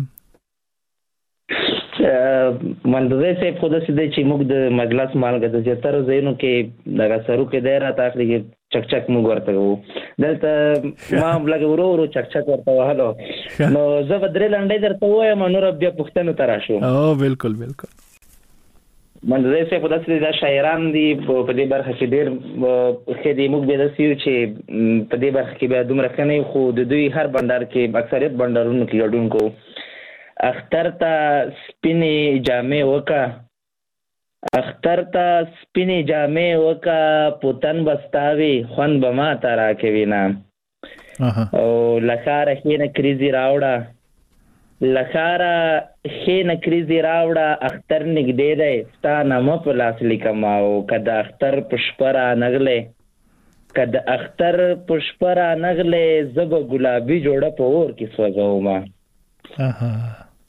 مندوزي صاحب خو داسې دی چې موږ د مجلس مالګه د زیاتره ځایونو کې دغه سرو کې دی راته اخلي چک چک موږ ورته کوو دلته ما لږ ورو ورو چک چک ورته وهلو نو زه به درې لنډۍ درته ووایم نور بیا پوښتنو ته راشو او بالکل بالکل مندوزي صاحب داسې دا شاعران دي په دې برخه کې ډېر ښه دي موږ بیا داسې یو چې په دې برخه کې بیا دومره ښه نه یو خو د دوی هر بنډار کې اکثریت بنډارونو کې ګډون کوو اختر ته سپینې جامې وکړه اختر ته سپینې جامې وکړه پوتن بستاوي خوند به ما ته راکوي نه او له ښاره ښې نکریزې راوړه له ښاره ښې نکریزې راوړه اختر نږدې دی ستا نامه په لاس لیکمه او که د اختر په شپه رانغلی که د اختر په شپه رانغلی زه به ګلابي جوړه په اور کې سوځومه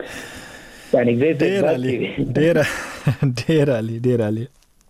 ډیر علی ډیر ډیر علی ډیر علی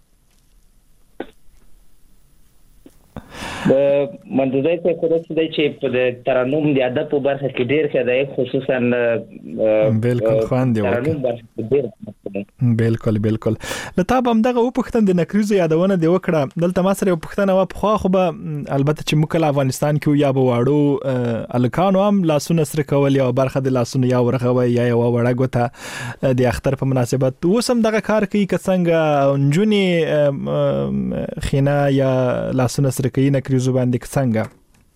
د مندوزي څخه خو داسې دی چې په د ترنم د ادب په برخه کې ډېر ښه دی خصوصا بالکل خوند دی ترنم برخه ډېر بالکل بالکل لته هم دغه وپښتن د نکریزو یادونه دی وکړه دلته ما سره وپښتنه و په خو به البته چې موږ افغانستان کې یا به واړو الکانو هم لاسونه سره کول یا برخه د لاسونه یا ورغوي یا یو وړه ګوته د اختر په مناسبت وسم دغه کار کوي که څنګه نجونی خینا یا لاسونه سره کوي نکریزو باندې څنګه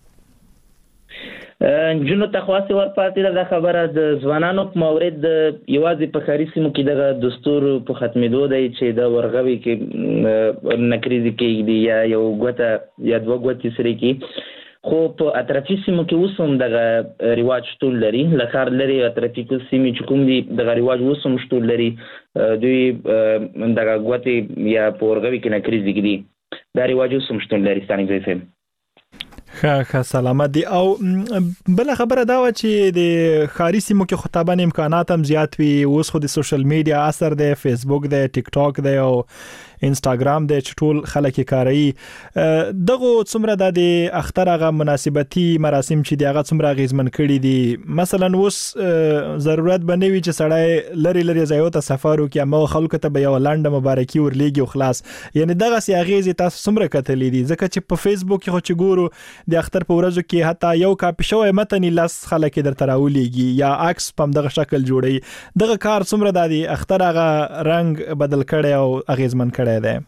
جنو تخواسي ورپاتې د خبره د ځوانانو په مورید یوازې په خاري سیمو کې دغه دستور په ختمېدو دی چې د ورغوي کې نکریزي کېږي یا یو ګوته یا دوه ګوتې سره کې خو په اطرافي سیمو کې اوس هم دغه رواج شتون لري له ښار لرې اطرافي سیمې چې کوم دي دغه رواج اوس هم شتون لري دوی دغه ګوتې یا په ورغوي کې نکریزي کېږي دا رواج اوس هم شتون لري ستانګزی صاحب ښه ښه سلامت دي او بل خبره دا و چې د خاري سیمو کې خطابان امکانات هم زیات وي اوس خو د سوشل میډیا اثر دی فیسبوک دی ټیک ټاک دی او انستاګرام دی چې ټول خلک یې کاروي دغه څومره د اختر هغه مناسبتي مراسم چې دی هغه څومره غیزمن کړي دي مثلا اوس ضرورت بنوي چې سړی لری لری ځایو ته سفر وکړي مو خلکو ته به یو لاند مبارکي ورلېږي او خلاص یعنی دغه سي غیزې تاسو څومره کتلې دي ځکه چې په فیسبوک کې خو چې ګورو د اختر په ورځو کې حتی یو کاپي شوی متن لاس خلک درته راولېږي یا عکس په دغه شکل جوړي دغه کار څومره د اختر هغه رنگ بدل کړي او اغیزمن کړي دی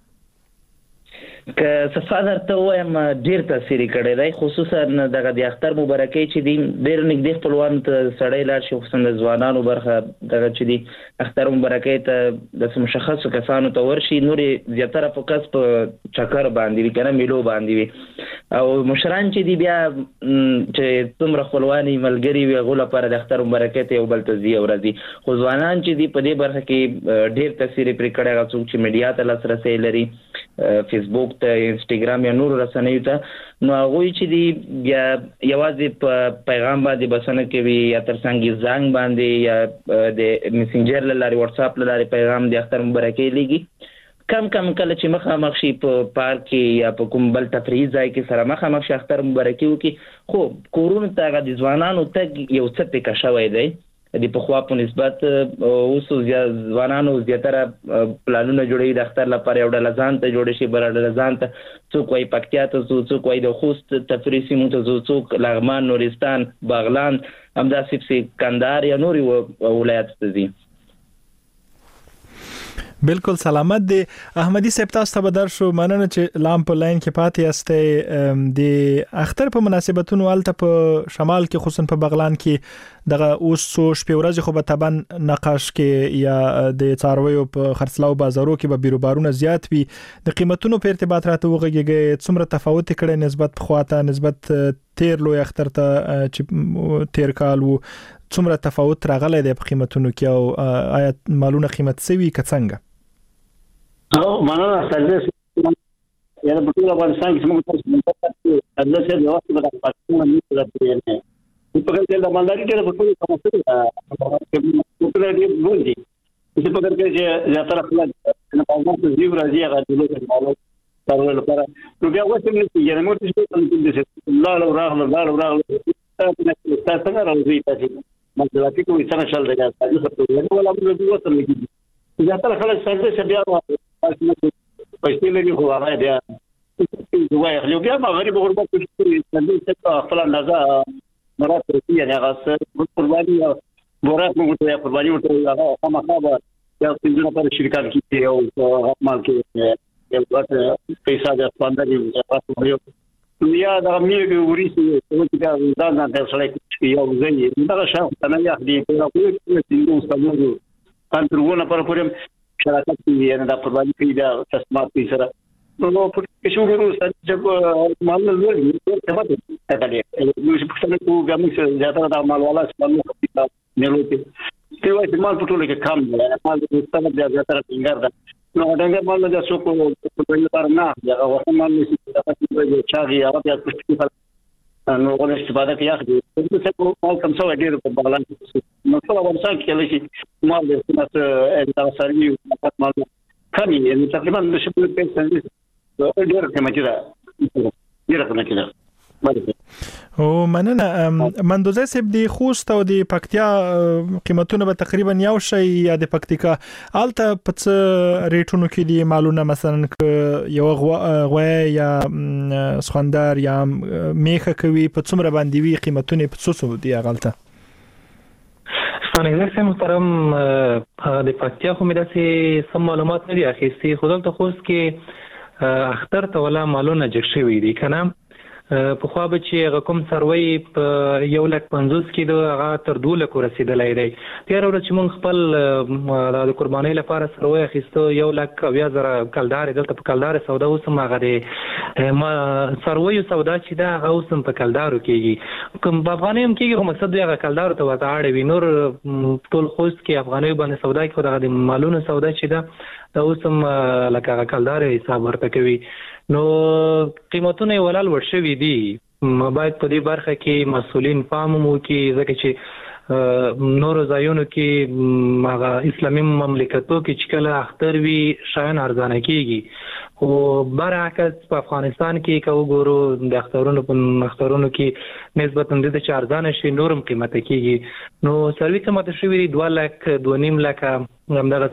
که صفادر ته وایم ډیر تاثیر کړی دی خصوصا دغه د اختر مبارکي چې دی ډیر نږدې خپلوان ته سړی لاړ شي خصوصا د ځوانانو برخه دغه چې دی اختر مبارکي ته د مشخصو کسانو ته ورشي نورې زیاتره فوکس په چکر باندې وي کنه میلو باندې وي او مشران چې دی بیا چې څومره خپلواني ملګری وي غو لپاره د اختر مبارکي ته یو بل تزي او راځي خو ځوانان چې دی په دې برخه کې ډیر تاثیر پرې کړی هغه څوک چې میډیا ته لاسرسي لري فیسبوک ته انستګرام یا نور رسنیو ته نو هغه چې دی بیا یوازې په پیغام باندې بسنه کوي یا تر څنګه زنګ باندې یا د میسنجر لاري واتس اپ لاري پیغام د اختر مبارکي لګي کم کم کله چې مخامخ شي په پارک کې یا په کوم بل تفریح ځای کې سره مخامخ شي اختر مبارکي وکي خو کورونه ته د ځوانانو ته یو څه پکې شوی دی د پخوا په نسبت اوس ځوانانو زیاتره پلانونه جوړوي د اختر لپاره یو ډله ځان ته جوړ شي بل ډله ځان ته څوک وایي پکتیا ته څوک وایي د خوست تفریح سیمو ته څوک لغمان نورستان باغلان همداسې سکندر یا نوري ولایت ته ځي بالکل سلامت دی احمدی صاحب تاسو ته بدر شو مننه چې لام په لاین کې پاتې استه د اختر په مناسبتونو الته په شمال کې خصوصا په بغلان کې دغه اوس څو شپې ورځې خو به تبن نقاش کې یا د څارویو په خرڅلاو بازارو کې به بیروبارونه زیات وي د قیمتونو په ارتباط راته وغږیږي څومره تفاوت کړي نسبت خواته نسبت تیر لوی اختر ته چې تیر کال وو څومره تفاوت راغلی دی په قیمتونو کې او آیا مالونه قیمت سوي کڅنګه او مننه سازه یا د ټول افغانستان کې موږ تاسو ته د سره یو څه د پاتې نه راځي نه په کله د مالداري کې په ټول کومه څه په دې بوندي چې په کله چې زیاتره خلک نه پاوځي چې زیو راځي هغه د لوی مالو ترول لپاره نو بیا وڅ نه چې یې موږ چې الله الله راغله الله راغله تاسو څنګه راځي تاسو مطلب کوي څنګه شل دی تاسو نو ولا موږ دوه تر لګي زیاتره خلک سره چې بیا پیسې لري خو هغه بیا دوی یو بیا ما غریب غربت کې څه خپل اندازه مراد پرتی یعنی هغه څه قرباني بورات موږ ته قرباني ورته هغه خامخا یا څنګه پر شرکت کې او مال کې یو څه پیسې د سپاندري تاسو یو یا دا مې وريسي چې دا ځان نه سره یو ځای دا شاو ته نه یخ دی په کوم څه چې څنګه انترونه پر پرم شراکت کې نه دا قرباني کوي دا تسمات کې سره نو په کې شو ورو سره چې مال نه لري څه پاتې تا دې نو چې په څه کو ګامي څه زیاته دا مال والا څه نو په نه لوتي چې وایي مال په ټولو کې کم دی مال د ستنه د زیاتره څنګه ده نو دا مال د څو کو په دې لپاره نه دا وخت مال نشي دا چې چاغي هغه بیا پښتو نو غوښتل استفاده کوي اخلي څه کو مال کم څو ډیر په بغلان نو څو ورسره کې لشي مال د سمات د ساري او مال کمی یعنی تقریبا د شپږ پیسې ډیر قیمتي ده ډیر قیمتي ده او مننه مندوزه سب دی خوست او د پکتیا قیمتونه به تقریبا یو شی یا د پکتیکا الته پڅ ریټونو کې دی مالونه مثلا یو غوا یا سخندر یا میخه کوي په څومره باندې وی قیمتونه په څو دی غلطه ستانه زه محترم د پکتیا خو مې داسې سم معلومات نه دي اخیستي خدای ته خوست کې اختر ته ولا مالونه جګ شوی دي کنه په خو به چې هغه کوم سروي په یو لک پنځوس کې د هغه تر دوه لک رسیدلای دی تیر ورځ چې مونږ خپل د قربانۍ لپاره سروي اخیستو یو لک بیا زره کلدار دلته په کلدار سودا اوسم هغه دی ما سروي سودا چې دا هغه اوسم په کلدارو کېږي کوم په افغاني هم کېږي خو مقصد دی هغه کلدار ته وته اړ وي نور ټول خوست کې افغاني باندې سودا کې دغه د مالونو سودا چې دا دا اوسم لکه کلدار حساب ورته کوي نو قیمتونه ولال ورشوي دي باید په دې برخه کې مسولین پام مو کې ځکه چې نور ځایونو کې هغه اسلامي مملکتو کې چې کله اختر وی شاین ارزانه کېږي او برعکس په افغانستان کې کو ګورو د اخترونو په اخترونو کې نسبت د چې ارزانه شي نورم قیمت کېږي نو سروي قیمت شوی دوه لک دوه نیم لک همدغه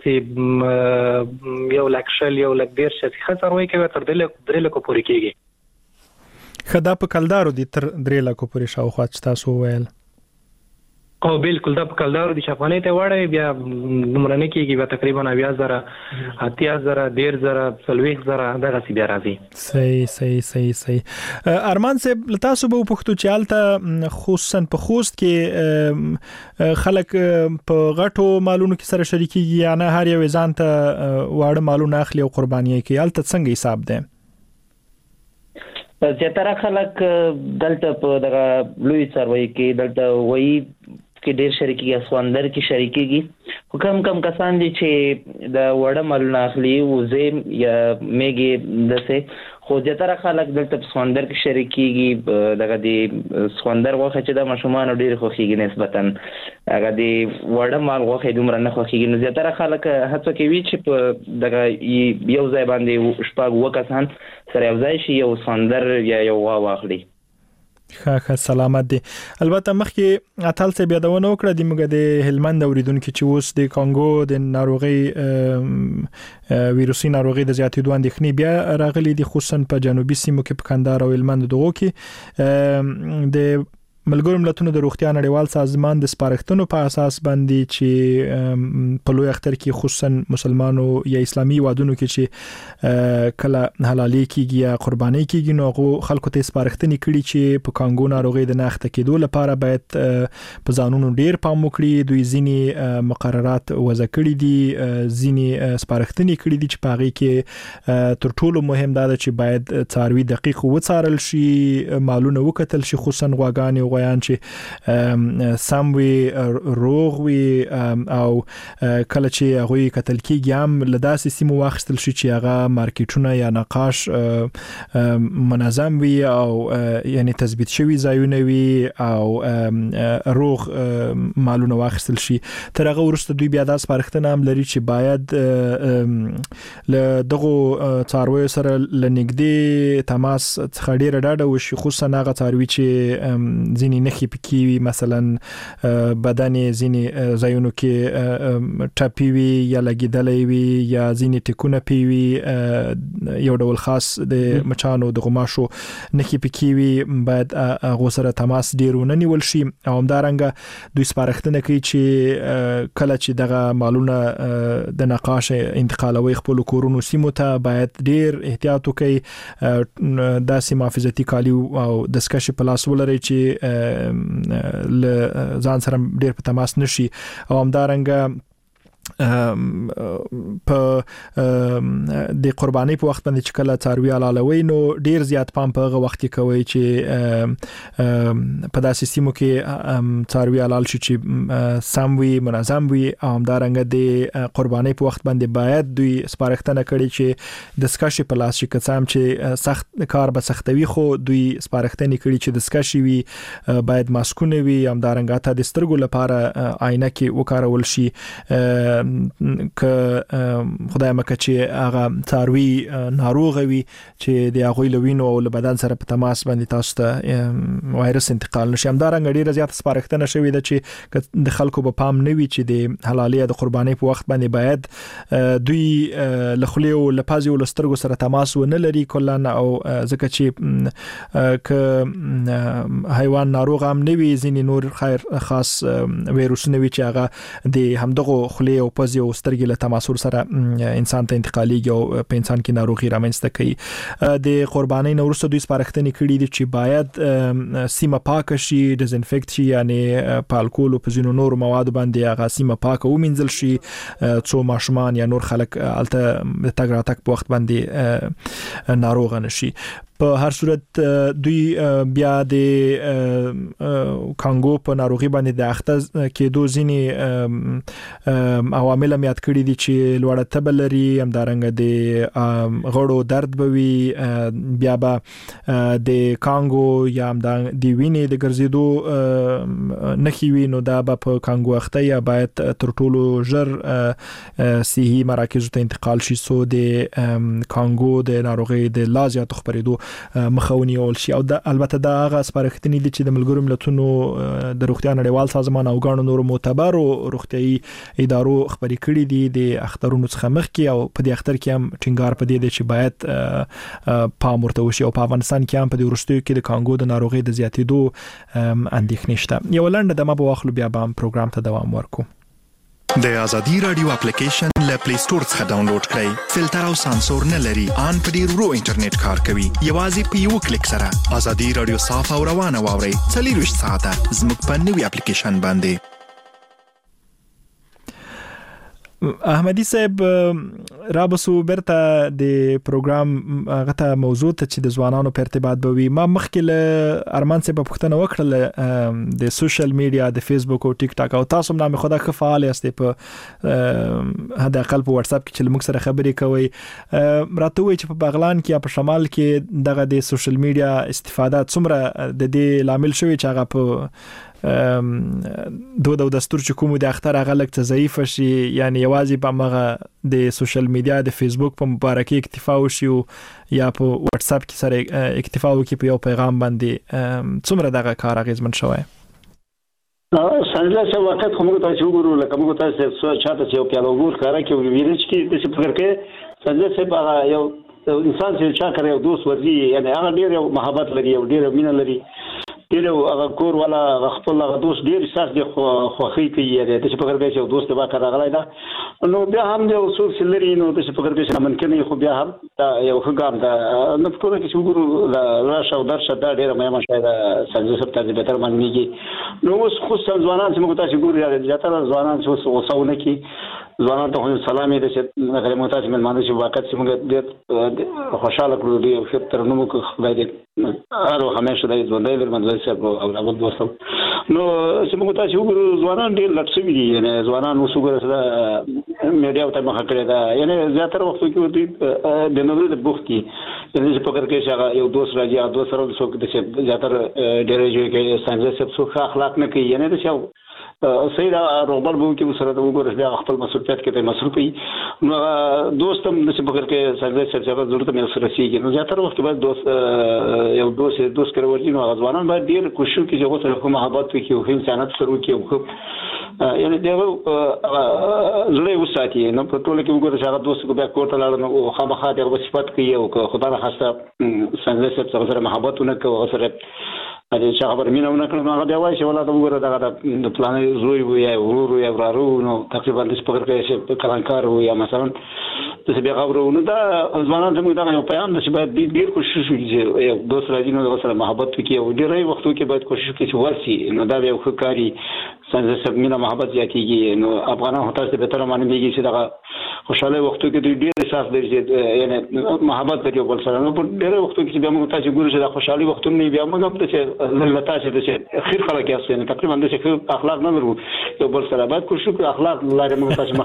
یو لک شل یو لک ډیر شي خسر وای کوي تر دې درې لک پورې کېږي خدا په کلدارو دي تر درې لکو پورې شاوخوا چې تاسو ویل. او بالکل دا په کلدارو دي شفانې ته وړي بیا نمرنه کېږي بیا تقریبا اویا زره اتیا زره ډیر زره څلوېښت زره دغه سی بیا راځي. صحیح صحیح صحیح صحیح. ارمان صاحب تاسو به پښتو چالت خصوصا په خوست کې خلک په غټو مالونو کې سره شریکيږي یا نه هر یو ځان ته واړه مالونه اخلي او قرباني کوي الته څنګه حساب ده؟ زیاتره خلک دلته په دغه لوی څاروي کې دلته وایي کې ډېر شریکي اسواندر کې شریکيږي خو کم کم کسان دي چې د وړه مالونه اخلي وزې یا میږي دسه خو زیاتره خلک دلته په اسواندر کې شریکيږي دغه د اسواندر غوښه چې د مشومان ډېر خوښيږي نسبتا هغه د وړه مال غوښه دومره نه خوښيږي نو زیاتره خلک هڅه کوي چې په دغه یو ځای باندې شپږ وکسان سره یو ځای شي یو اسواندر یا یو غوا واخلي. ښه ښه سلامت دي. البته مخکې اتل څه بیا دونه وکړه د موږ د هلمند اوریدونکو چې اوس د کانګو د ناروغي ویروسي ناروغي د زیاتېدو اندېښنې بیا راغلي دي خصوصا په جنوبي سیمو کې په کندهار او هلمند دغو کې د ملګرو ملتونو د روغتیا نړیوال سازمان د سپارښتنو په اساس باندې چې په لوی اختر کې خصوصا مسلمانانو یا اسلامي وادونو کې چې کله حلالي کیږي یا قرباني کیږي نو هغه خلکو ته سپارښتنې کړي چې په کانګو ناروغي د ناخته کېدو لپاره باید په ځانونو ډیر پام وکړي. دوی ځینی مقررات وضع کړي دي ځینی سپارښتنې کړي دي چې په هغه کې تر ټولو مهم دا ده چې باید څاروي دقیق وڅارل شي مالونه وکتل شي خصوصا غواګانې غویان چې سم وي روغ وي او کله چې هغه کتل کېږي هم لداسې سیمو واخیستل شي چې هغه مارکیټونه یا نقاش منظم وي او یعنی تثبیت شوی ځایونه وي او روغ مالونه واخیستل شي. تر هغه وروسته دوی بیا د سپارښتنه هم لري چې باید له دغه څارویو سره لنګدي تماس څخه ډیر ډاډه وشي خصوصا هغه څاروي چې ځینې نخي پکې مثلا بدن ځینې ځایونو کې ټاپي وي یا لګیدلې وي یا ځینې ټکونه پی وي یو ډول خاص د مچانو د غماشو نخي پکې وي باید هغه سره تماس ډیر ونه نیول شي. او همدارنګه دوی سپارښتنه کوي چې کله چې دغه مالونه د نقاش انتقالوي خپل کورونو سیمو ته باید ډیر احتیاط وکړي داسې محافظتي کالي او دستکشې په لاس ولري چې ل ځان سره ډیر په تماس نشي. او همدارنګه په د قرباني په وخت باندې چې کله څاروي حلالوي نو ډیر زیات پام په هغه وخت کې کوي چې په داسې سیمو کې څاروي حلال شي چې سم وي منظم وي. او همدارنګه د قرباني په وخت باندې باید دوی سپارښتنه کړي چې د سکشي په لاس شي که څه هم چې سخت کار به سختوي خو دوی سپارښتنه کړي چې د سکشي وي باید ماسکونه وي. همدارنګه ته د سترګو لپاره عینه کې وکارول شي که خدای مکه چې هغه څاروي ناروغ وي چې د هغه لوینو او له بدن سره په تماس باندې تاسو ته وایرس انتقال نشي. همدارنګه ډیره زیات سپارښتنه شوې ده چې د خلکو په پام نه وي چې د حلالي د قرباني په وخت باندې باید دوی لخلي او لپازي او لسترګو سره تماس ونه لري کلن او ځکه چې ک حیوان ناروغ هم نه وي ځینې نور خیر خاص وایرسونه وي چې هغه د همدغه خلي او پزي او سترګې له تماسور سره انسان ته انتقاليږي او په انسان کې ناروغي رامنځته کوي. د قرباني نو وروسته دوی سپارښتنې کړې دي چې باید سیمه پاکه شي ډیزنفیکټ شي یعنی په الکول او په ځینو نور مواد باندې هغه سیمه پاکه ومنځل شي څو ماشومان یا نور خلک الته تګ راتګ په وخت باندې ناروغ نشي. په هر صورت دوی بیا د کانګو په ناروغي باندې د اخته کېدو ځینې عوامل هم یاد کړي دي چې لوړه تبه لري همدارنګه د غړو درد به وي بیا به د کانګو یا هم د وینې د ګرځېدو نښې وي نو دا به په کانګو اخته یا باید تر ټولو ژر صحي مراکزو ته انتقال شي څو د کانګو د ناروغي د لا زیاتو خپرېدو مخه ونیول شي. او د البته دا هغه سپارښتنې دي چې د ملګرو ملتونو د روغتیا نړیوال سازمان او غاڼو نور معتبرو روغتيایي ادارو خبرې کړې دي د اخترونو څخه مخکې، او په دې اختر کې هم ټینګار پدې دي چې باید پام ورته وشي. او په افغانستان کې هم په دې وروستیو کې د کانګو د ناروغي د زیاتېدو اندېښنې شته. یو لنډه دمه به واخلو، بیا به پروګرام ته دوام ورکو. د ازادي رادیو اپلیکیشن له پلی سٹور څخه ډاونلوډ کړئ. فلټر او سانسور نه لري، ان په ډیر ورو انټرنیټ کار کوي. یوازې په یو کلیک سره ازادي رادیو صاف او روانه واورئ. څلورویشت ساعته زموږ په نوي اپلیکیشن باندې. احمدی صاحب، رابسو برته د پروګرام غته موضوع ته چې د ځوانانو په ارتباط بوي. ما مخکې له ارمان صاحب پوښتنه وکړه د سوشل میډیا، د فیسبوک او ټیک ټاک، او تاسو هم نامه خدا ښه فعال یاست په هدا خپل په واتس اپ کې چې موږ سره خبرې کوي. راته وایي چې په بغلان کې یا په شمال کې دغه د سوشل میډیا استفاده څومره د دې لامل شوی چې هغه په دو د دستور چې کوم د اختر هغه لکه ضعیف شي، یعنی یوازې په مغه د سوشل میډیا د فیسبوک په مبارکي اکتفا وشي یا په واتس اپ کې سره اکتفا وکړي په یو پیغام باندې، څومره دغه کار اغیزمن شوی؟ سنجله چې وخت کومه ته چې وګورو لکه موږ تاسو څه چاته چې یو پیاله وګور کاره کې ویل چې د څه فکر کې سنجله چې هغه یو انسان چې چا کوي یو دوست ورزي، یعنی هغه ډیر محبت لري او ډیر مینه لري، ډیر هغه کور ولا خپل هغه دوست ډیر احساس دی خوخي کوي. د څه فکر کې یو دوست به کار راغلی دا نو بیا هم د اصول سلري نو د څه فکر کې ممکن نه خو بیا هم یو ښه دا نو فکر کې چې وګورو راشه او درشه دا ډیر مهمه شاید سنجه سب ته به تر باندې نو اوس خو ځوانان چې موږ تاسو ګورو زیاتره ځوانان چې وسونه کې ځوانان ته سلامي د چې غیر متاسف ملمانه چې وخت چې موږ ډېر خوشاله کړو دی او تر نو موږ خدای دې هر همیشه د ژوندۍ ورمنځل سره او هغه دوستو نو چې موږ تاسو وګورو ځوانان ډېر لټسوي دي، یعنی ځوانان اوس وګورئ چې میډیا ته مخه کړی دا، یعنی زیاتره وخت کې دوی د نورو د بوخت کې یعنی چې فکر کې چې یو دوست راځي او دوست سره څوک د زیاتره ډېر جوړ کې سنجه سب څوک اخلاق نه کوي، یعنی د سیدا روبل بو کې سره د وګورئ بیا خپل مسؤلیت کې ته مصروف وي. نو دوست هم د څه فکر کې سنجه سره ضرورت مې سره سيږي، نو زیاتره وخت باید دوست یو دوست دوست کړو ورته نو ځوانان باید ډېر کوشش وکړي چې هغه سره کوم محبت وکړي او انسانیت سره وکړي، یعنی دا زړه وساتي. نو په ټول کې وګورئ چې هغه دوست کو بیا کوټه لاړ نو خامخا دغه صفات کوي او خدای نه خاصه سنجه سره محبت نه کوي سره اته چې خبر مینه ونه کړم هغه بیا وایي چې ولا دا وګوره دا د پلان زوی وي یا ورور یا ورارو نو تقریبا د سپکر کې چې کلانکار وي یا مثلا د بیا خبرونه دا ځوانان ته دا یو پیغام چې باید ډیر کوشش وکړي چې یو دوست راځي نو سره محبت وکړي او ډیرې وختو کې باید کوشش وکړي چې ورسي نو دا یو ښه کاری څنګه سب مینه محبت زیاتېږي. نو افغانان هوته څه به تر باندې میږي چې دا خوشاله وختو کې ډیر احساس لري چې یعنی محبت لري بل سره نو ډیر وختو کې بیا موږ تاسو ګورو چې دا خوشحالي وختونه بیا موږ هم ته لته چې خیر خلک یاست یعنی تقریبا د څه اخلاق نه لرو یو بل سره باید کوشش وکړو اخلاق لاره موږ تاسو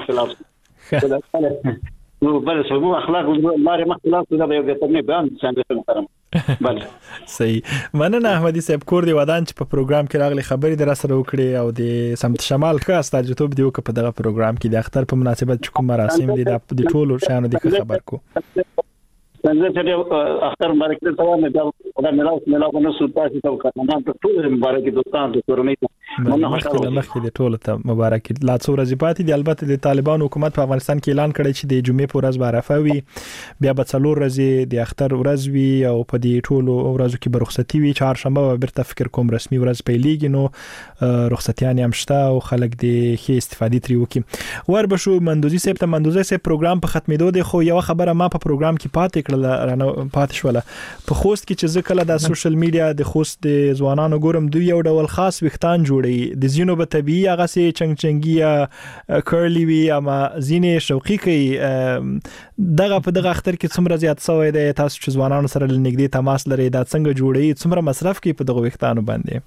مخکې نو بل څه مو اخلاق لاره مخکې دا به یو ته بیان څنګه محترم بله صحیح. مننه احمدی صاحب، کور دی ودان چې په پروګرام کې راغلي خبرې در سره وکړي او د سمت شمال ښه استاجتوب دی وکړه په دغه پروګرام کې د اختر په مناسبت کوم مراسم دي د ټولو شانو دي خبر کو څنګه چې اختر مبارک ته ته نه دا ملاو ملاو نو سلطان ته وکړه ته ټول مبارک دوستان ته کورنۍ مخکې مخکې د ټولو ته مبارک لا څو ورځې پاتې دي. البته د طالبان حکومت په افغانستان کې اعلان کړی چې د جمعې په ورځ به عرفه وي، بیا به څلور ورځې د اختر ورځ وي او په دې ټولو ورځو کې به رخصتي وي. چهارشنبه به بیرته فکر کوم رسمي ورځ پیلېږي، نو رخصتیان هم شته او خلک د ښې استفادې ترې وکړي. ور به شو مندوزي صاحب ته. مندوزي صاحب پروګرام په ختمېدو دی، خو یو خبره ما په پروګرام کې پاتې رانه پاتې شوله په خوست کې چې ځکه د سوشل میډیا د خوست د ځوانانو ګورم دوی یو ډول خاص وختان جوړي د زینو به طبيعي هغه سي چنګ چنګي کارلی وی اما زینې شوقي کوي. دغه په دغه اختر کې څومره زیات سوی دی تاسو چې ځوانانو سره لنګدي تماس لري دا څنګه جوړي څومره مصرف کوي په دغه وختانو باندې؟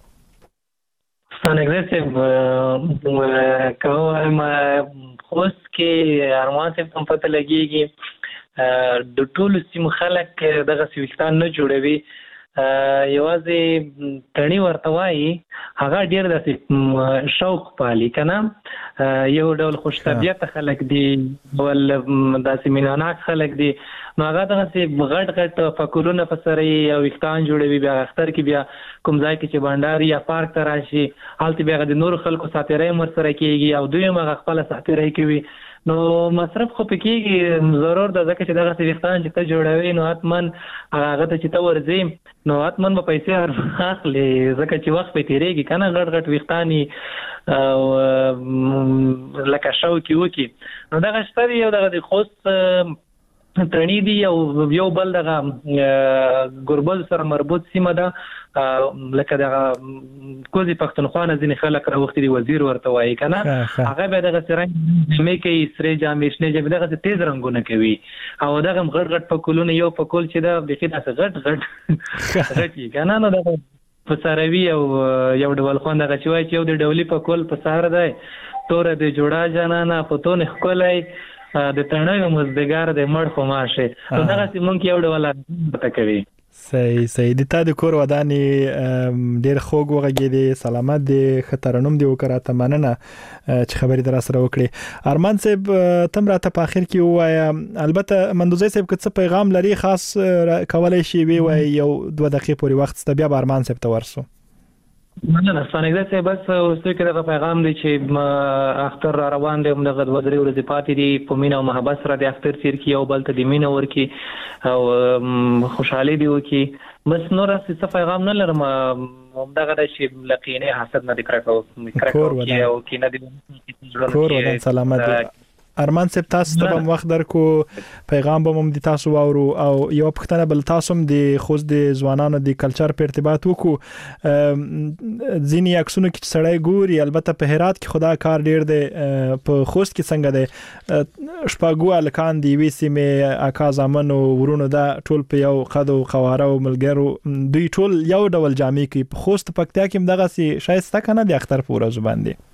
څنګه کوم خوست کې ارمان ته په پته لګيږي د ټولو سیمو خلک دغه سویختان نه جوړوي، یوازې تڼي ورته وایي هغه ډېر داسې شوق پالي که نه یو ډول خوش طبیعته خلک دي ول داسې مینهناک خلک دي نو هغه دغسې غټ غټ فکرونه په سره یې او ویښتان جوړوي بیا اختر کې بیا کوم ځای کې چې بانډار یا پارک ته راشي هلته بیا د نورو خلکو ساتیرۍ هم ورسره کېږي او دوی هم هغه خپله ساتیرۍ کوي نو مصرف خو په کېږي ضرور ده ځکه چې دغسې ویښتان چې ته جوړوي نو حتما هغه ته چې ته ورځې نو حتما به پیسې اخلي ځکه چې وخت پرې تېرېږي که نه غټ غټ ویښتان او لکه شوکي وکي نو دغه شته دي یو دغه د خوست تڼي دي او یو بل دغه ګوربل سره مربوط سیمه ده لکه دغه کوزي پښتونخوا نه ځینې خلک راوختي دي وزیر ورته وایي که نه هغه بیا دغسې رنګ جامې کوي سرې جامې شنې جامې دغسې تیز رنګونه کوي او دغه هم غټ غټ پکولونه یو پکول چې ده بیخي داسې غټ غټ غټ وي که نه نو دغه په ساروي او یو ډول خوند هغه چې وایي چې یو د ډولي پکول په سهار دی توره د جوړه جانانه په تون ښکلی د تڼیو مزدګار د مړ خو ماشه نو دغسې مونږ یو ډول پته کوي صحیح صحیح د تا د کور ودانې ډېر خوږ وغږېدې سلامت دی ښه ترنم دی وکړه راته مننه چې خبرې در سره وکړې ارمان صاحب تم راته په آخر کې ووایه البته مندوزی صاحب که څه پیغام لري خاص کولی شي وی وایي یو دوه دقیقې پورې وخت شته بیا به ارمان صاحب ته ورسو مننه ستانګزی صاحب بس وروستیو کې دغه پیغام دی چې اختر را روان دی همدغه دوه درې ورځې پاتې دي په مینه او محبت سره د اختر تېر کړي یو بل ته د مینه ورکړي او خوشحالي دې وکړي بس نور هسې څه پیغام نه لرم همدغه دی چې له کینې حسد نه دې کرکه وکړي او کینه دې کور ودان سلامت دی ارمان صاحب تاسو ته هم وخت درکو پیغام به هم د تاسو واورو او یو پښتنه بل تاسو هم د خوست د ځوانانو د کلچر په ارتباط وکړو ځینی عکسونه کې سړی ګوري البته په هرات کې خدا کار ډیر دی په خوست کې څنګه دی شپږو الکان دی وی سیمه اکا زامنو ورونو دا ټول په یو قدو قواره او ملګرو دوی ټول یو ډول جامې کوي په خوست پکتیا کې هم دغه سي شایسته کنه د اختر پورا زبان دی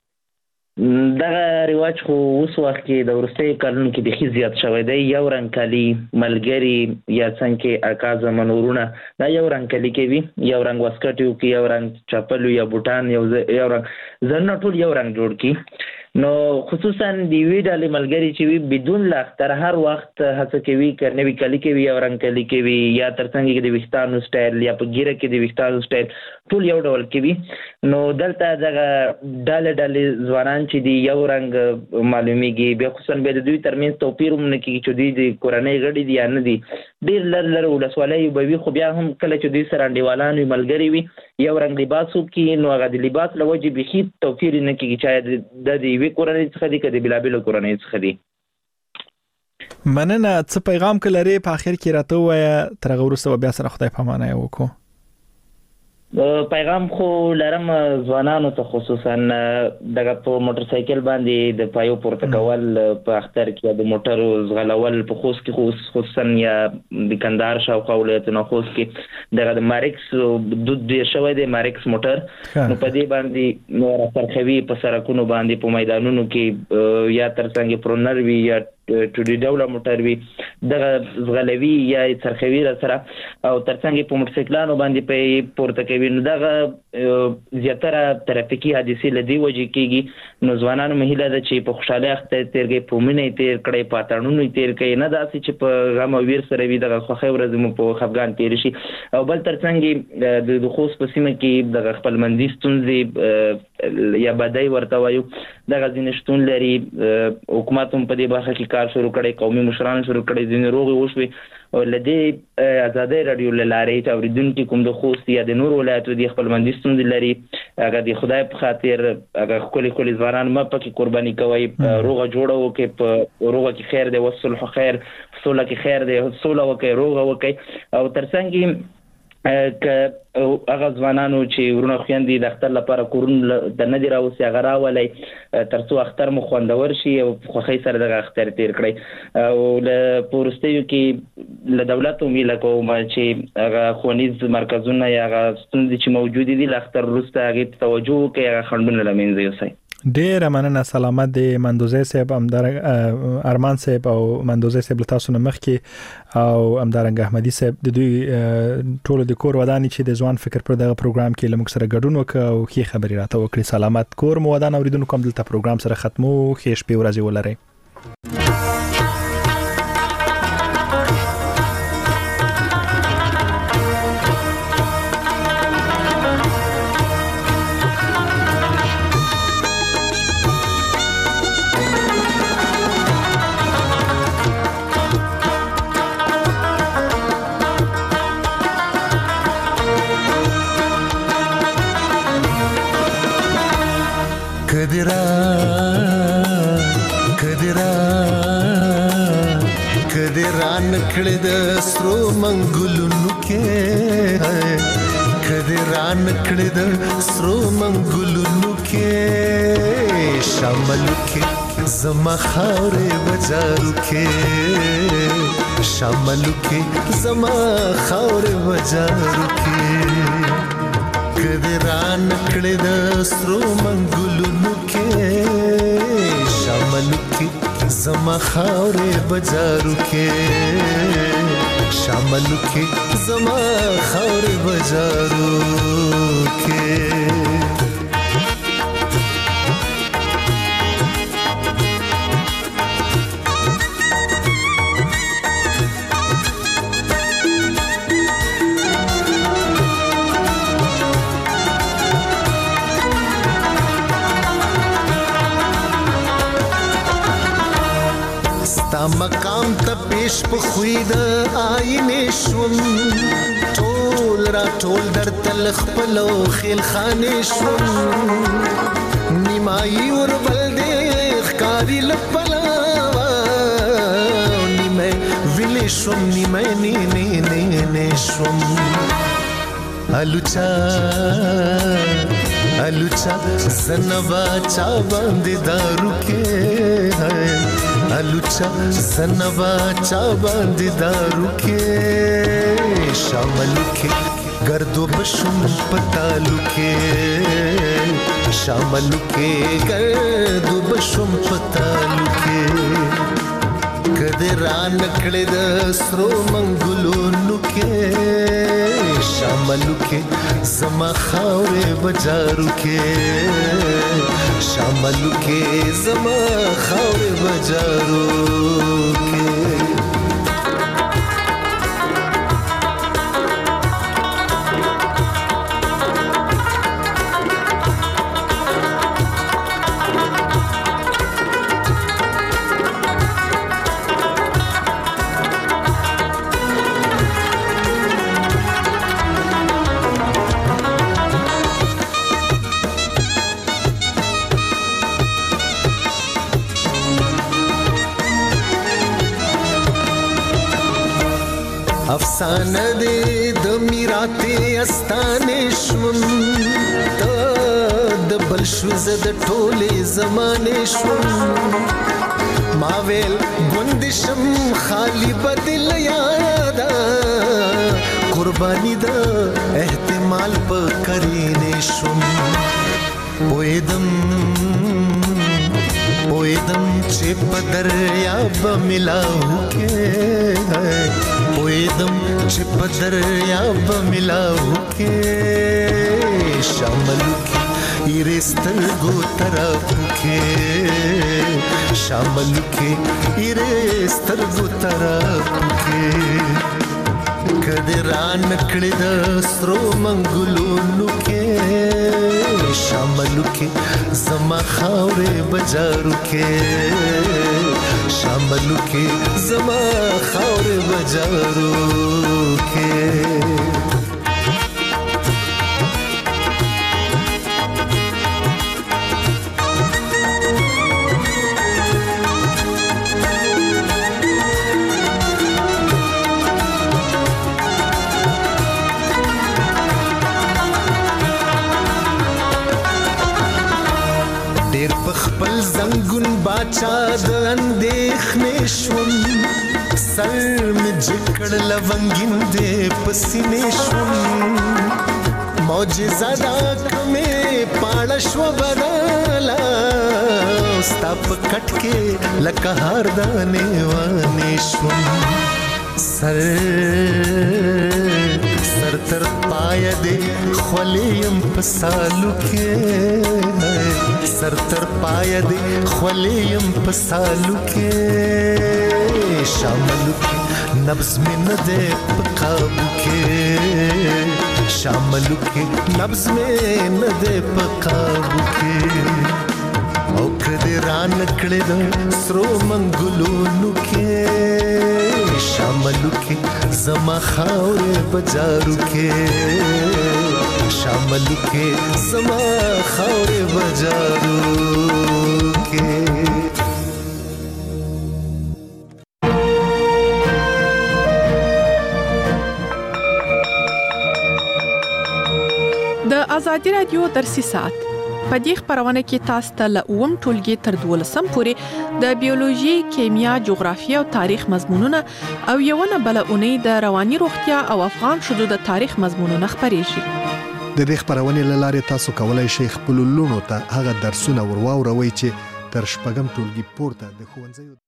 دغه رواج خو اوس وخت کې د وروستیو کلونو کې بیخي زیات شوی دی یو رنګ کالي ملګري یا څنګه اکا زمن ورونه دا یو رنګ کالي کوي یو رنګ واسکټ یو کې یو رنګ چپل یا بوټان یو یو رنګ زنه ټول یو رنګ جوړ کی نو خصوصا دی وی ډالې ملګری چې وی بدون لا اختر هر وخت هڅه کوي کرنوي کالي کوي یو رنګ کالي کوي یا ترڅنګ کې د ویښتانو سټایل یا په ګیره کې د ویښتانو سټایل ټول یو ډول کوي نو دلته دغه ډالې ډالې ځوانان چې دی یو رنګ معلومیږي بیا خصوصا به د دوی ترمنځ توپیر هم نه کوي چې دوی د کورنۍ غړي دي یا نه دي ډېر لر لر ولسوالۍ به وي خو بیا هم کله چې دوی سره انډیوالان وي ملګري وي یو رنګ لباس وکړي نو هغه د لباس له وجې بیخي توپیر نه کوي چې د د یوې کورنۍ څخه دي که د بېلابېلو کورنۍ څخه دي مننه څه پیغام که لرې په آخر کې راته ووایه تر هغه وروسته به بیا سره خدای پامانه یې وکړو پیغام خو لرم ځوانانو ته خصوصا دغه په موټر سایکل باندې د پایو پورته کول په اختر کې د موټرو ځغلول په خوست کې خصوصا یا د کندهار شاوخوا ولایتونو خوست کې دغه د مارکس دود ډېر شوی دی مارکس موټر نو په دې باندې نور سرخوي په سړکونو باندې په میدانونو کې یا ترڅنګ پرونر وي یا ټوډي ډوله موټر وي دغه ځغلوي یا سرخوي را سره او ترڅنګ په موټر سایکلانو باندې په پورته کوي نو دغه زیاتره ترافیکي حادثې له دې وجې کېږي نو ځوانانو مه هیله ده چې په خوشحالۍ اخته تېر کړي په مینه یې تېر کړی په اتڼونو یې تېر کړي نه داسې چې په غم او ویر سره وي دغه خوښۍ ورځې مو په خفګان تېرې شي او بل ترڅنګ د خوست په سیمه کې دغه خپلمندي ستونزې یا بدۍ ورته وایو دغه ځینې شتون لري حکومت هم په دې برخه کې کار شروع کړی قومي مشران شروع کړی ځینې روغې وشوې او له دې ازادۍ راډیو له لارې چې اورېدونکي کوم د خوست یا د نورو ولایتو د خپلمندي ستونزې لري هغه د خدای په خاطر هغه ښکلي ښکلي ځوانان مه پکې قرباني کوئ روغه جوړه وکړئ په روغه کې خیر دی والصلح خیر په سوله کې خیر دی سوله وکړئ روغه وکړئ او ترڅنګ که هغه ځوانانو چې ورونه خویندې د اختر لپاره کورونه د نه دي راوستي هغه راولئ تر څو اختر مو خوندور شي او په خوښۍ سره دغه اختر تېر کړئ او په وروستیو کې له دولت هم هیله کوم چې هغه ښوونیز مرکزونه یا هغه ستونزې چې موجودې دي له اختر وروسته هغې ته توجه وکړئ هغه خنډونه له منځه یوسئ ډېره مننه. سلامت دی مندوزی صاحب، همدارنګه ارمان صاحب او مندوزی صاحب له تاسو نه مخکې او همدارنګه احمدي صاحب د دوی ټولو د کور ودانې چې د ځوان فکر پر دغه پروګرام کې له موږ سره ګډون وکړ او ښې خبرې راته وکړې. سلامت کور مو ودان اوریدونکو، هم دلته پروګرام سره ختمو. ښې شپې ورځې ولرئ. کدرا کدرا کدرا نکړه د سرو منګلونو کې، کدرا نکړه د سرو منګلونو کې، شامل کې زما خاورې بازارو کې، شامل کې زما خاورې بازارو کې، کدرا نکړه د سرو منګلونو کې، شامل کې زما خاورې بازارو کې، شامل کې زما خاورې بازارو کې. ستا مقام ته پیش په خوی د آینې شوم، ټول را ټول درته له خپلو خیل خانې شوم، نیمایي وربل دې ښکاري له پلوه، نیمه ویلې شوم نیمه نیې نیې نیې شوم، الوچا الوچا زنبا چا باندې دارو کې، الوچا زنبا چا باندې دارو کې، شامل کې گردو بشم پتالو کې، شامل کې گردو بشم پتالو کې، کدرا نکړه د سرو منګلونو کې، شامل کې زما خاورې بازارو کې، شامل کې زما خاورې بازارو کې. افسانه دې د میراته استانې شوم، ته د بل شو زه د ټولې زمانې شوم، ما ویل ګوندې شم خالی بدل یاده، قرباني د احتمال په کرینې شوم، پوهېدم پوهېدم چې په دریاب ملاو کې، پوهېدم چې په دریاب ملاو کې، شامل کې ایرې سترګو طرفو کې، شامل کې ایرې سترګو طرفو کې، کدرا نکړه د سرو منګلونو کې، شامل کې زما خاورې بازارو کې، شامل کې زما خاورې بازارو کې. ډېر په خپل زنګون باچا د اندېښنې شوم، سر مې جکړ لونګین دې په سینې شوم، معجزه دا کومې پاړه شوه بدله ستا په کټ کې لکه هار دانې وانې شوم سر سر تر پایه دې خولې یم په سالو کې سر تر پایه دې خولې یم په سالو کې شاملو کې نبض مې نه دی په قابو کې شاملو کې نبض مې نه دی په قابو کې او کدی ران کړې د سرو منګلونو کې شاملو کې زما خاورې بجارو کې شاملو کې زما خاورې بجارو کې د آزادي رادیو درسي ساعت په دې خبرونه کې تاسو ته له اووم ټولګي تر دولسم پورې د بیولوژي، کیمیا، جغرافیه او تاریخ مضمونونه او یو نه بل اونۍ د رواني روغتیا او افغان شذو د تاریخ مضمونونه خبرېږي. د دې خبرونې لاره تاسو کولای شئ خپل لونو ته هغه درسونه ورواوروي چې تر شپږم ټولګي پورته د ښوونځي